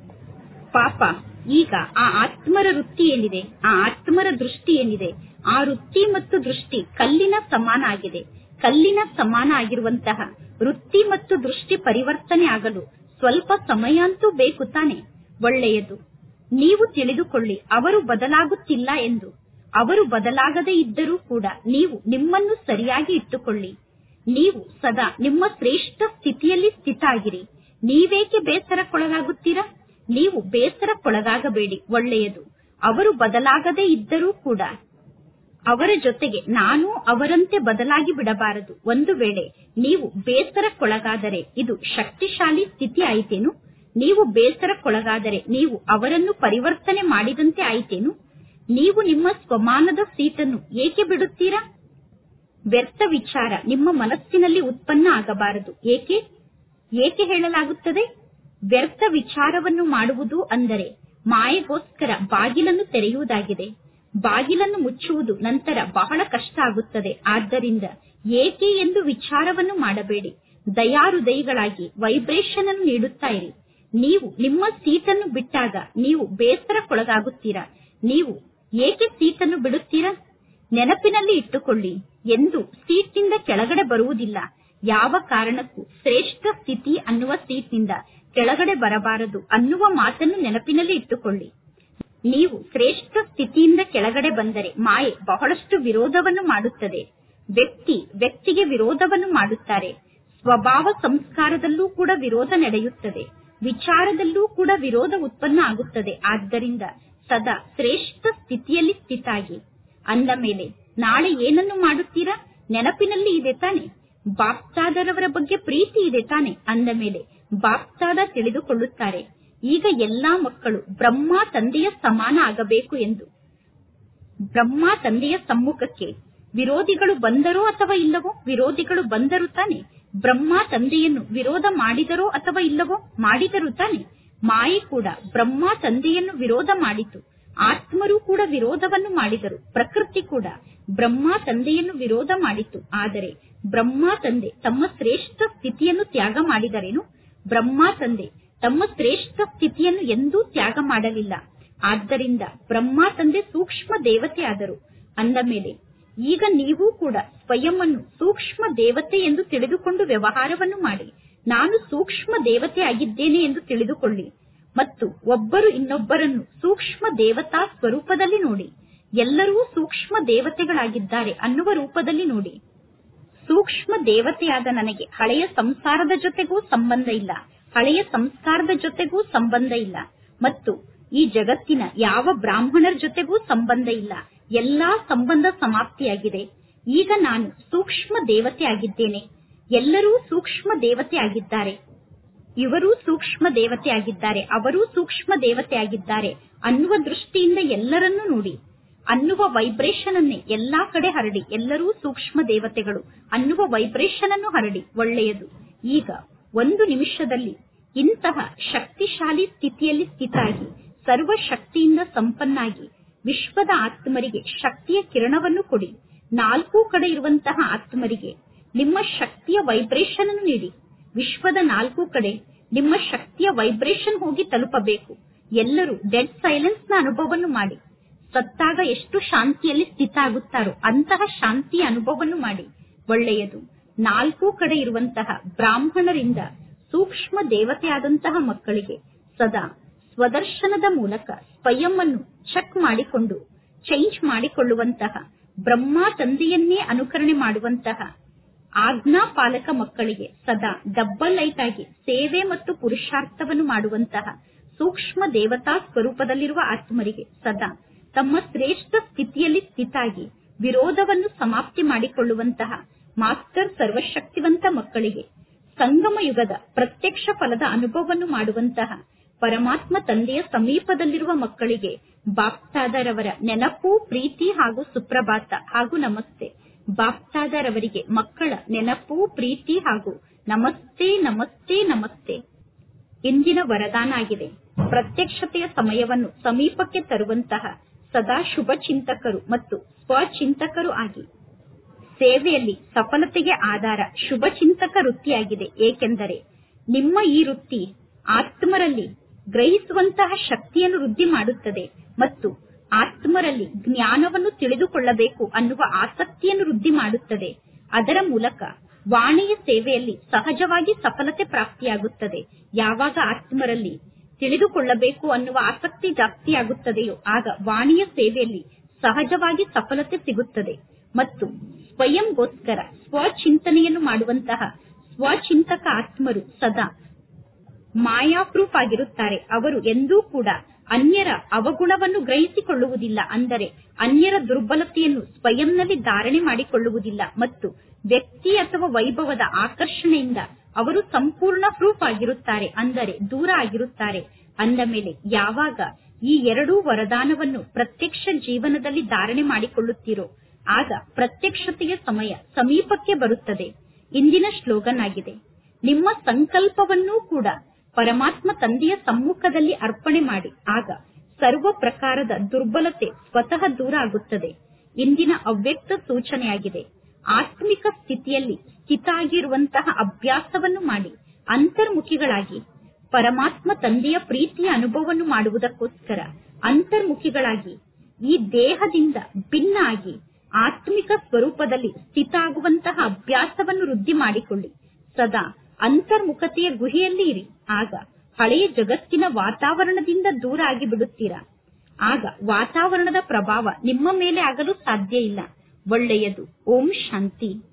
ಪಾಪ, ಈಗ ಆ ಆತ್ಮರ ವೃತ್ತಿ ಏನಿದೆ, ಆ ಆತ್ಮರ ದೃಷ್ಟಿ ಏನಿದೆ, ಆ ವೃತ್ತಿ ಮತ್ತು ದೃಷ್ಟಿ ಕಲ್ಲಿನ ಸಮಾನ ಆಗಿದೆ. ಕಲ್ಲಿನ ಸಮಾನ ಆಗಿರುವಂತಹ ವೃತ್ತಿ ಮತ್ತು ದೃಷ್ಟಿ ಪರಿವರ್ತನೆ ಆಗಲು ಸ್ವಲ್ಪ ಸಮಯ ಅಂತೂ ಬೇಕು ತಾನೆ. ಒಳ್ಳೆಯದು, ನೀವು ತಿಳಿದುಕೊಳ್ಳಿ, ಅವರು ಬದಲಾಗುತ್ತಿಲ್ಲ ಎಂದು. ಅವರು ಬದಲಾಗದೇ ಇದ್ದರೂ ಕೂಡ ನೀವು ನಿಮ್ಮನ್ನು ಸರಿಯಾಗಿ ಇಟ್ಟುಕೊಳ್ಳಿ. ನೀವು ಸದಾ ನಿಮ್ಮ ಶ್ರೇಷ್ಠ ಸ್ಥಿತಿಯಲ್ಲಿ ಸ್ಥಿತ ಆಗಿರಿ. ನೀವೇಕೆ ಬೇಸರಕ್ಕೊಳಗಾಗುತ್ತೀರಾ? ನೀವು ಬೇಸರಕ್ಕೊಳಗಾಗಬೇಡಿ. ಒಳ್ಳೆಯದು, ಅವರು ಬದಲಾಗದೇ ಇದ್ದರೂ ಕೂಡ ಅವರ ಜೊತೆಗೆ ನಾನು ಅವರಂತೆ ಬದಲಾಗಿ ಬಿಡಬಾರದು. ಒಂದು ವೇಳೆ ನೀವು ಬೇಸರಕ್ಕೊಳಗಾದರೆ ಇದು ಶಕ್ತಿಶಾಲಿ ಸ್ಥಿತಿ ಆಯಿತೇನು? ನೀವು ಬೇಸರಕ್ಕೊಳಗಾದರೆ ನೀವು ಅವರನ್ನು ಪರಿವರ್ತನೆ ಮಾಡಿದಂತೆ ಆಯಿತೇನು? ನೀವು ನಿಮ್ಮ ಸ್ವಮಾನದ ಸೀಟನ್ನು ಏಕೆ ಬಿಡುತ್ತೀರಾ? ವ್ಯರ್ಥ ವಿಚಾರ ನಿಮ್ಮ ಮನಸ್ಸಿನಲ್ಲಿ ಉತ್ಪನ್ನ ಆಗಬಾರದು. ಏಕೆ ಹೇಳಲಾಗುತ್ತದೆ? ವ್ಯರ್ಥ ವಿಚಾರವನ್ನು ಮಾಡುವುದು ಅಂದರೆ ಮಾಯೆಗೋಸ್ಕರ ಬಾಗಿಲನ್ನು ತೆರೆಯುವುದಾಗಿದೆ. ಬಾಗಿಲನ್ನು ಮುಚ್ಚುವುದು ನಂತರ ಬಹಳ ಕಷ್ಟ ಆಗುತ್ತದೆ. ಆದ್ದರಿಂದ ಏಕೆ ಎಂದು ವಿಚಾರವನ್ನು ಮಾಡಬೇಡಿ. ದಯಾಹೃದಯಿಗಳಾಗಿ ವೈಬ್ರೇಷನ್ ಅನ್ನು ನೀಡುತ್ತಾ ಇರಿ. ನೀವು ನಿಮ್ಮ ಸೀಟನ್ನು ಬಿಟ್ಟಾಗ ನೀವು ಬೇಸರಕ್ಕೊಳಗಾಗುತ್ತೀರಾ? ನೀವು ಏಕೆ ಸೀಟನ್ನು ಬಿಡುತ್ತೀರಾ? ನೆನಪಿನಲ್ಲಿ ಇಟ್ಟುಕೊಳ್ಳಿ, ಎಂದು ಸೀಟ್ನಿಂದ ಕೆಳಗಡೆ ಬರುವುದಿಲ್ಲ. ಯಾವ ಕಾರಣಕ್ಕೂ ಶ್ರೇಷ್ಠ ಸ್ಥಿತಿ ಅನ್ನುವ ಸೀಟ್ನಿಂದ ಕೆಳಗಡೆ ಬರಬಾರದು ಅನ್ನುವ ಮಾತನ್ನು ನೆನಪಿನಲ್ಲಿ ಇಟ್ಟುಕೊಳ್ಳಿ. ನೀವು ಶ್ರೇಷ್ಠ ಸ್ಥಿತಿಯಿಂದ ಕೆಳಗಡೆ ಬಂದರೆ ಮಾಯೆ ಬಹಳಷ್ಟು ವಿರೋಧವನ್ನು ಮಾಡುತ್ತದೆ. ವ್ಯಕ್ತಿಗೆ ವಿರೋಧವನ್ನು ಮಾಡುತ್ತಾರೆ. ಸ್ವಭಾವ ಸಂಸ್ಕಾರದಲ್ಲೂ ಕೂಡ ವಿರೋಧ ನಡೆಯುತ್ತದೆ. ವಿಚಾರದಲ್ಲೂ ಕೂಡ ವಿರೋಧ ಉತ್ಪನ್ನ ಆಗುತ್ತದೆ. ಆದ್ದರಿಂದ ಸದಾ ಶ್ರೇಷ್ಠ ಸ್ಥಿತಿಯಲ್ಲಿ ಸ್ಥಿತಾಗಿ. ಅಂದ ಮೇಲೆ ನಾಳೆ ಏನನ್ನು ಮಾಡುತ್ತೀರಾ? ನೆನಪಿನಲ್ಲಿ ಇದೆ ತಾನೆ. ಬಾಪ್ತಾದರವರ ಬಗ್ಗೆ ಪ್ರೀತಿ ಇದೆ ತಾನೆ. ಅಂದ ಮೇಲೆ ಬಾಪ್ತಾದ ತಿಳಿದುಕೊಳ್ಳುತ್ತಾರೆ, ಈಗ ಎಲ್ಲಾ ಮಕ್ಕಳು ಬ್ರಹ್ಮ ತಂದೆಯ ಸಮಾನ ಆಗಬೇಕು ಎಂದು. ಬ್ರಹ್ಮ ತಂದೆಯ ಸಮ್ಮುಖಕ್ಕೆ ವಿರೋಧಿಗಳು ಬಂದರೋ ಅಥವಾ ಇಲ್ಲವೋ? ವಿರೋಧಿಗಳು ಬಂದರು ತಾನೆ. ಬ್ರಹ್ಮ ತಂದೆಯನ್ನು ವಿರೋಧ ಮಾಡಿದರೋ ಅಥವಾ ಇಲ್ಲವೋ? ಮಾಡಿದರು ತಾನೆ. ಮಾಯೆ ಕೂಡ ಬ್ರಹ್ಮ ತಂದೆಯನ್ನು ವಿರೋಧ ಮಾಡಿತು. ಆತ್ಮರು ಕೂಡ ವಿರೋಧವನ್ನು ಮಾಡಿದರು. ಪ್ರಕೃತಿ ಕೂಡ ಬ್ರಹ್ಮ ತಂದೆಯನ್ನು ವಿರೋಧ ಮಾಡಿತು. ಆದರೆ ಬ್ರಹ್ಮ ತಂದೆ ತಮ್ಮ ಶ್ರೇಷ್ಠ ಸ್ಥಿತಿಯನ್ನು ತ್ಯಾಗ ಮಾಡಿದರೇನು? ಬ್ರಹ್ಮ ತಂದೆ ತಮ್ಮ ಶ್ರೇಷ್ಠ ಸ್ಥಿತಿಯನ್ನು ಎಂದೂ ತ್ಯಾಗ ಮಾಡಲಿಲ್ಲ. ಆದ್ದರಿಂದ ಬ್ರಹ್ಮ ತಂದೆ ಸೂಕ್ಷ್ಮ ದೇವತೆ ಆದರು. ಅಂದ ಮೇಲೆ ಈಗ ನೀವು ಕೂಡ ಸ್ವಯಂವನ್ನು ಸೂಕ್ಷ್ಮ ದೇವತೆ ಎಂದು ತಿಳಿದುಕೊಂಡು ವ್ಯವಹಾರವನ್ನು ಮಾಡಿ. ನಾನು ಸೂಕ್ಷ್ಮ ದೇವತೆ ಆಗಿದ್ದೇನೆ ಎಂದು ತಿಳಿದುಕೊಳ್ಳಿ ಮತ್ತು ಒಬ್ಬರು ಇನ್ನೊಬ್ಬರನ್ನು ಸೂಕ್ಷ್ಮ ದೇವತಾ ಸ್ವರೂಪದಲ್ಲಿ ನೋಡಿ. ಎಲ್ಲರೂ ಸೂಕ್ಷ್ಮ ದೇವತೆಗಳಾಗಿದ್ದಾರೆ ಅನ್ನುವ ರೂಪದಲ್ಲಿ ನೋಡಿ. ಸೂಕ್ಷ್ಮ ದೇವತೆಯಾದ ನನಗೆ ಹಳೆಯ ಸಂಸಾರದ ಜೊತೆಗೂ ಸಂಬಂಧ ಇಲ್ಲ, ಹಳೆಯ ಸಂಸ್ಕಾರದ ಜೊತೆಗೂ ಸಂಬಂಧ ಇಲ್ಲ ಮತ್ತು ಈ ಜಗತ್ತಿನ ಯಾವ ಬ್ರಾಹ್ಮಣರ ಜೊತೆಗೂ ಸಂಬಂಧ ಇಲ್ಲ. ಎಲ್ಲಾ ಸಂಬಂಧ ಸಮಾಪ್ತಿಯಾಗಿದೆ. ಈಗ ನಾನು ಸೂಕ್ಷ್ಮ ದೇವತೆ ಆಗಿದ್ದೇನೆ. ಎಲ್ಲರೂ ಸೂಕ್ಷ್ಮ ದೇವತೆ ಆಗಿದ್ದಾರೆ. ಇವರೂ ಸೂಕ್ಷ್ಮ ದೇವತೆ ಆಗಿದ್ದಾರೆ, ಅವರೂ ಸೂಕ್ಷ್ಮ ದೇವತೆ ಆಗಿದ್ದಾರೆ ಅನ್ನುವ ದೃಷ್ಟಿಯಿಂದ ಎಲ್ಲರನ್ನೂ ನೋಡಿ. ಅನ್ನುವ ವೈಬ್ರೇಷನ್ ಅನ್ನೇ ಎಲ್ಲಾ ಕಡೆ ಹರಡಿ. ಎಲ್ಲರೂ ಸೂಕ್ಷ್ಮ ದೇವತೆಗಳು ಅನ್ನುವ ವೈಬ್ರೇಷನ್ ಅನ್ನು ಹರಡಿ. ಒಳ್ಳೆಯದು. ಈಗ ಒಂದು ನಿಮಿಷದಲ್ಲಿ ಇಂತಹ ಶಕ್ತಿಶಾಲಿ ಸ್ಥಿತಿಯಲ್ಲಿ ಸ್ಥಿತಾಗಿ ಸರ್ವ ಶಕ್ತಿಯಿಂದ ಸಂಪನ್ನಾಗಿ ವಿಶ್ವದ ಆತ್ಮರಿಗೆ ಶಕ್ತಿಯ ಕಿರಣವನ್ನು ಕೊಡಿ. ನಾಲ್ಕೂ ಕಡೆ ಇರುವಂತಹ ಆತ್ಮರಿಗೆ ನಿಮ್ಮ ಶಕ್ತಿಯ ವೈಬ್ರೇಷನ್ ಅನ್ನು ನೀಡಿ. ವಿಶ್ವದ ನಾಲ್ಕು ಕಡೆ ನಿಮ್ಮ ಶಕ್ತಿಯ ವೈಬ್ರೇಷನ್ ಹೋಗಿ ತಲುಪಬೇಕು. ಎಲ್ಲರೂ ಡೆಡ್ ಸೈಲೆನ್ಸ್ ನ ಅನುಭವವನ್ನು ಮಾಡಿ. ಸತ್ತಾಗ ಎಷ್ಟು ಶಾಂತಿಯಲ್ಲಿ ಸ್ಥಿತ ಆಗುತ್ತಾರೋ ಅಂತಹ ಶಾಂತಿಯ ಅನುಭವವನ್ನು ಮಾಡಿ. ಒಳ್ಳೆಯದು. ನಾಲ್ಕೂ ಕಡೆ ಇರುವಂತಹ ಬ್ರಾಹ್ಮಣರಿಂದ ಸೂಕ್ಷ್ಮ ದೇವತೆಯಾದಂತಹ ಮಕ್ಕಳಿಗೆ ಸದಾ ಸ್ವದರ್ಶನದ ಮೂಲಕ ಸ್ವಯಂ ಅನ್ನು ಚೆಕ್ ಮಾಡಿಕೊಂಡು ಚೇಂಜ್ ಮಾಡಿಕೊಳ್ಳುವಂತಹ, ಬ್ರಹ್ಮ ತಂದೆಯನ್ನೇ ಅನುಕರಣೆ ಮಾಡುವಂತಹ ಆಜ್ಞಾ ಪಾಲಕ ಮಕ್ಕಳಿಗೆ ಸದಾ ಡಬ್ಬಲ್ ಲೈಟ್ ಆಗಿ ಸೇವೆ ಮತ್ತು ಪುರುಷಾರ್ಥವನ್ನು ಮಾಡುವಂತಹ ಸೂಕ್ಷ್ಮ ದೇವತಾ ಸ್ವರೂಪದಲ್ಲಿರುವ ಆತ್ಮರಿಗೆ ಸದಾ ತಮ್ಮ ಶ್ರೇಷ್ಠ ಸ್ಥಿತಿಯಲ್ಲಿ ಸ್ಥಿತಾಗಿ ವಿರೋಧವನ್ನು ಸಮಾಪ್ತಿ ಮಾಡಿಕೊಳ್ಳುವಂತಹ ಮಾಸ್ಟರ್ ಸರ್ವಶಕ್ತಿವಂತ ಮಕ್ಕಳಿಗೆ ಸಂಗಮ ಯುಗದ ಪ್ರತ್ಯಕ್ಷ ಫಲದ ಅನುಭವವನ್ನು ಮಾಡುವಂತಹ ಪರಮಾತ್ಮ ತಂದೆಯ ಸಮೀಪದಲ್ಲಿರುವ ಮಕ್ಕಳಿಗೆ ಬಾಪ್ತಾದರವರ ನೆನಪು, ಪ್ರೀತಿ ಹಾಗೂ ಸುಪ್ರಭಾತ ಹಾಗೂ ನಮಸ್ತೆ. ಬಾಪ್ತಾದರವರಿಗೆ ಮಕ್ಕಳ ನೆನಪು, ಪ್ರೀತಿ ಹಾಗೂ ನಮಸ್ತೆ ನಮಸ್ತೆ ನಮಸ್ತೆ. ಇಂದಿನ ವರದಾನ ಆಗಿದೆ, ಪ್ರತ್ಯಕ್ಷತೆಯ ಸಮಯವನ್ನು ಸಮೀಪಕ್ಕೆ ತರುವಂತಹ ಸದಾ ಶುಭ ಚಿಂತಕರು ಮತ್ತು ಸ್ವಚಿಂತಕರು ಆಗಿ. ಸೇವೆಯಲ್ಲಿ ಸಫಲತೆಗೆ ಆಧಾರ ಶುಭ ಚಿಂತಕ ವೃತ್ತಿಯಾಗಿದೆ. ಏಕೆಂದರೆ ನಿಮ್ಮ ಈ ವೃತ್ತಿ ಆತ್ಮರಲ್ಲಿ ಗ್ರಹಿಸುವಂತಹ ಶಕ್ತಿಯನ್ನು ವೃದ್ಧಿ ಮಾಡುತ್ತದೆ ಮತ್ತು ಆತ್ಮರಲ್ಲಿ ಜ್ಞಾನವನ್ನು ತಿಳಿದುಕೊಳ್ಳಬೇಕು ಅನ್ನುವ ಆಸಕ್ತಿಯನ್ನು ವೃದ್ಧಿ ಮಾಡುತ್ತದೆ. ಅದರ ಮೂಲಕ ವಾಣಿಯ ಸೇವೆಯಲ್ಲಿ ಸಹಜವಾಗಿ ಸಫಲತೆ ಪ್ರಾಪ್ತಿಯಾಗುತ್ತದೆ. ಯಾವಾಗ ಆತ್ಮರಲ್ಲಿ ತಿಳಿದುಕೊಳ್ಳಬೇಕು ಅನ್ನುವ ಆಸಕ್ತಿ ಜಾಸ್ತಿಯಾಗುತ್ತದೆಯೋ ಆಗ ವಾಣಿಯ ಸೇವೆಯಲ್ಲಿ ಸಹಜವಾಗಿ ಸಫಲತೆ ಸಿಗುತ್ತದೆ. ಮತ್ತು ಸ್ವಯಂಗೋಸ್ಕರ ಸ್ವಚಿಂತನೆಯನ್ನು ಮಾಡುವಂತಹ ಸ್ವಚಿಂತಕ ಆತ್ಮರು ಸದಾ ಮಾಯಾಪ್ರೂಫ್ ಆಗಿರುತ್ತಾರೆ. ಅವರು ಎಂದೂ ಕೂಡ ಅನ್ಯರ ಅವಗುಣವನ್ನು ಗ್ರಹಿಸಿಕೊಳ್ಳುವುದಿಲ್ಲ, ಅಂದರೆ ಅನ್ಯರ ದುರ್ಬಲತೆಯನ್ನು ಸ್ವಯಂನಲ್ಲಿ ಧಾರಣೆ ಮಾಡಿಕೊಳ್ಳುವುದಿಲ್ಲ ಮತ್ತು ವ್ಯಕ್ತಿ ಅಥವಾ ವೈಭವದ ಆಕರ್ಷಣೆಯಿಂದ ಅವರು ಸಂಪೂರ್ಣ ಪ್ರೂಫ್ ಆಗಿರುತ್ತಾರೆ, ಅಂದರೆ ದೂರ ಆಗಿರುತ್ತಾರೆ. ಅಂದ ಮೇಲೆ ಯಾವಾಗ ಈ ಎರಡೂ ವರದಾನವನ್ನು ಪ್ರತ್ಯಕ್ಷ ಜೀವನದಲ್ಲಿ ಧಾರಣೆ ಮಾಡಿಕೊಳ್ಳುತ್ತೀರೋ ಆಗ ಪ್ರತ್ಯಕ್ಷತೆಯ ಸಮಯ ಸಮೀಪಕ್ಕೆ ಬರುತ್ತದೆ. ಇಂದಿನ ಸ್ಲೋಗನ್ ಆಗಿದೆ, ನಿಮ್ಮ ಸಂಕಲ್ಪವನ್ನೂ ಕೂಡ ಪರಮಾತ್ಮ ತಂದೆಯ ಸಮ್ಮುಖದಲ್ಲಿ ಅರ್ಪಣೆ ಮಾಡಿ, ಆಗ ಸರ್ವ ಪ್ರಕಾರದ ದುರ್ಬಲತೆ ಸ್ವತಃ ದೂರ ಆಗುತ್ತದೆ. ಇಂದಿನ ಅವ್ಯಕ್ತ ಸೂಚನೆಯಾಗಿದೆ, ಆತ್ಮಿಕ ಸ್ಥಿತಿಯಲ್ಲಿ ಸ್ಥಿತ ಆಗಿರುವಂತಹ ಅಭ್ಯಾಸವನ್ನು ಮಾಡಿ ಅಂತರ್ಮುಖಿಗಳಾಗಿ ಪರಮಾತ್ಮ ತಂದೆಯ ಪ್ರೀತಿಯ ಅನುಭವವನ್ನು ಮಾಡುವುದಕ್ಕೋಸ್ಕರ ಅಂತರ್ಮುಖಿಗಳಾಗಿ ಈ ದೇಹದಿಂದ ಭಿನ್ನ ಆಗಿ ಆತ್ಮಿಕ ಸ್ವರೂಪದಲ್ಲಿ ಸ್ಥಿತ ಆಗುವಂತಹ ಅಭ್ಯಾಸವನ್ನು ವೃದ್ಧಿ ಮಾಡಿಕೊಳ್ಳಿ. ಸದಾ ಅಂತರ್ಮುಖತೆಯ ಗುಹೆಯಲ್ಲಿ ಇರಿ, ಆಗ ಹಳೆಯ ಜಗತ್ತಿನ ವಾತಾವರಣದಿಂದ ದೂರ ಆಗಿ ಬಿಡುತ್ತೀರಾ. ಆಗ ವಾತಾವರಣದ ಪ್ರಭಾವ ನಿಮ್ಮ ಮೇಲೆ ಆಗಲು ಸಾಧ್ಯ ಇಲ್ಲ. ಒಳ್ಳೆಯದು. ಓಂ ಶಾಂತಿ.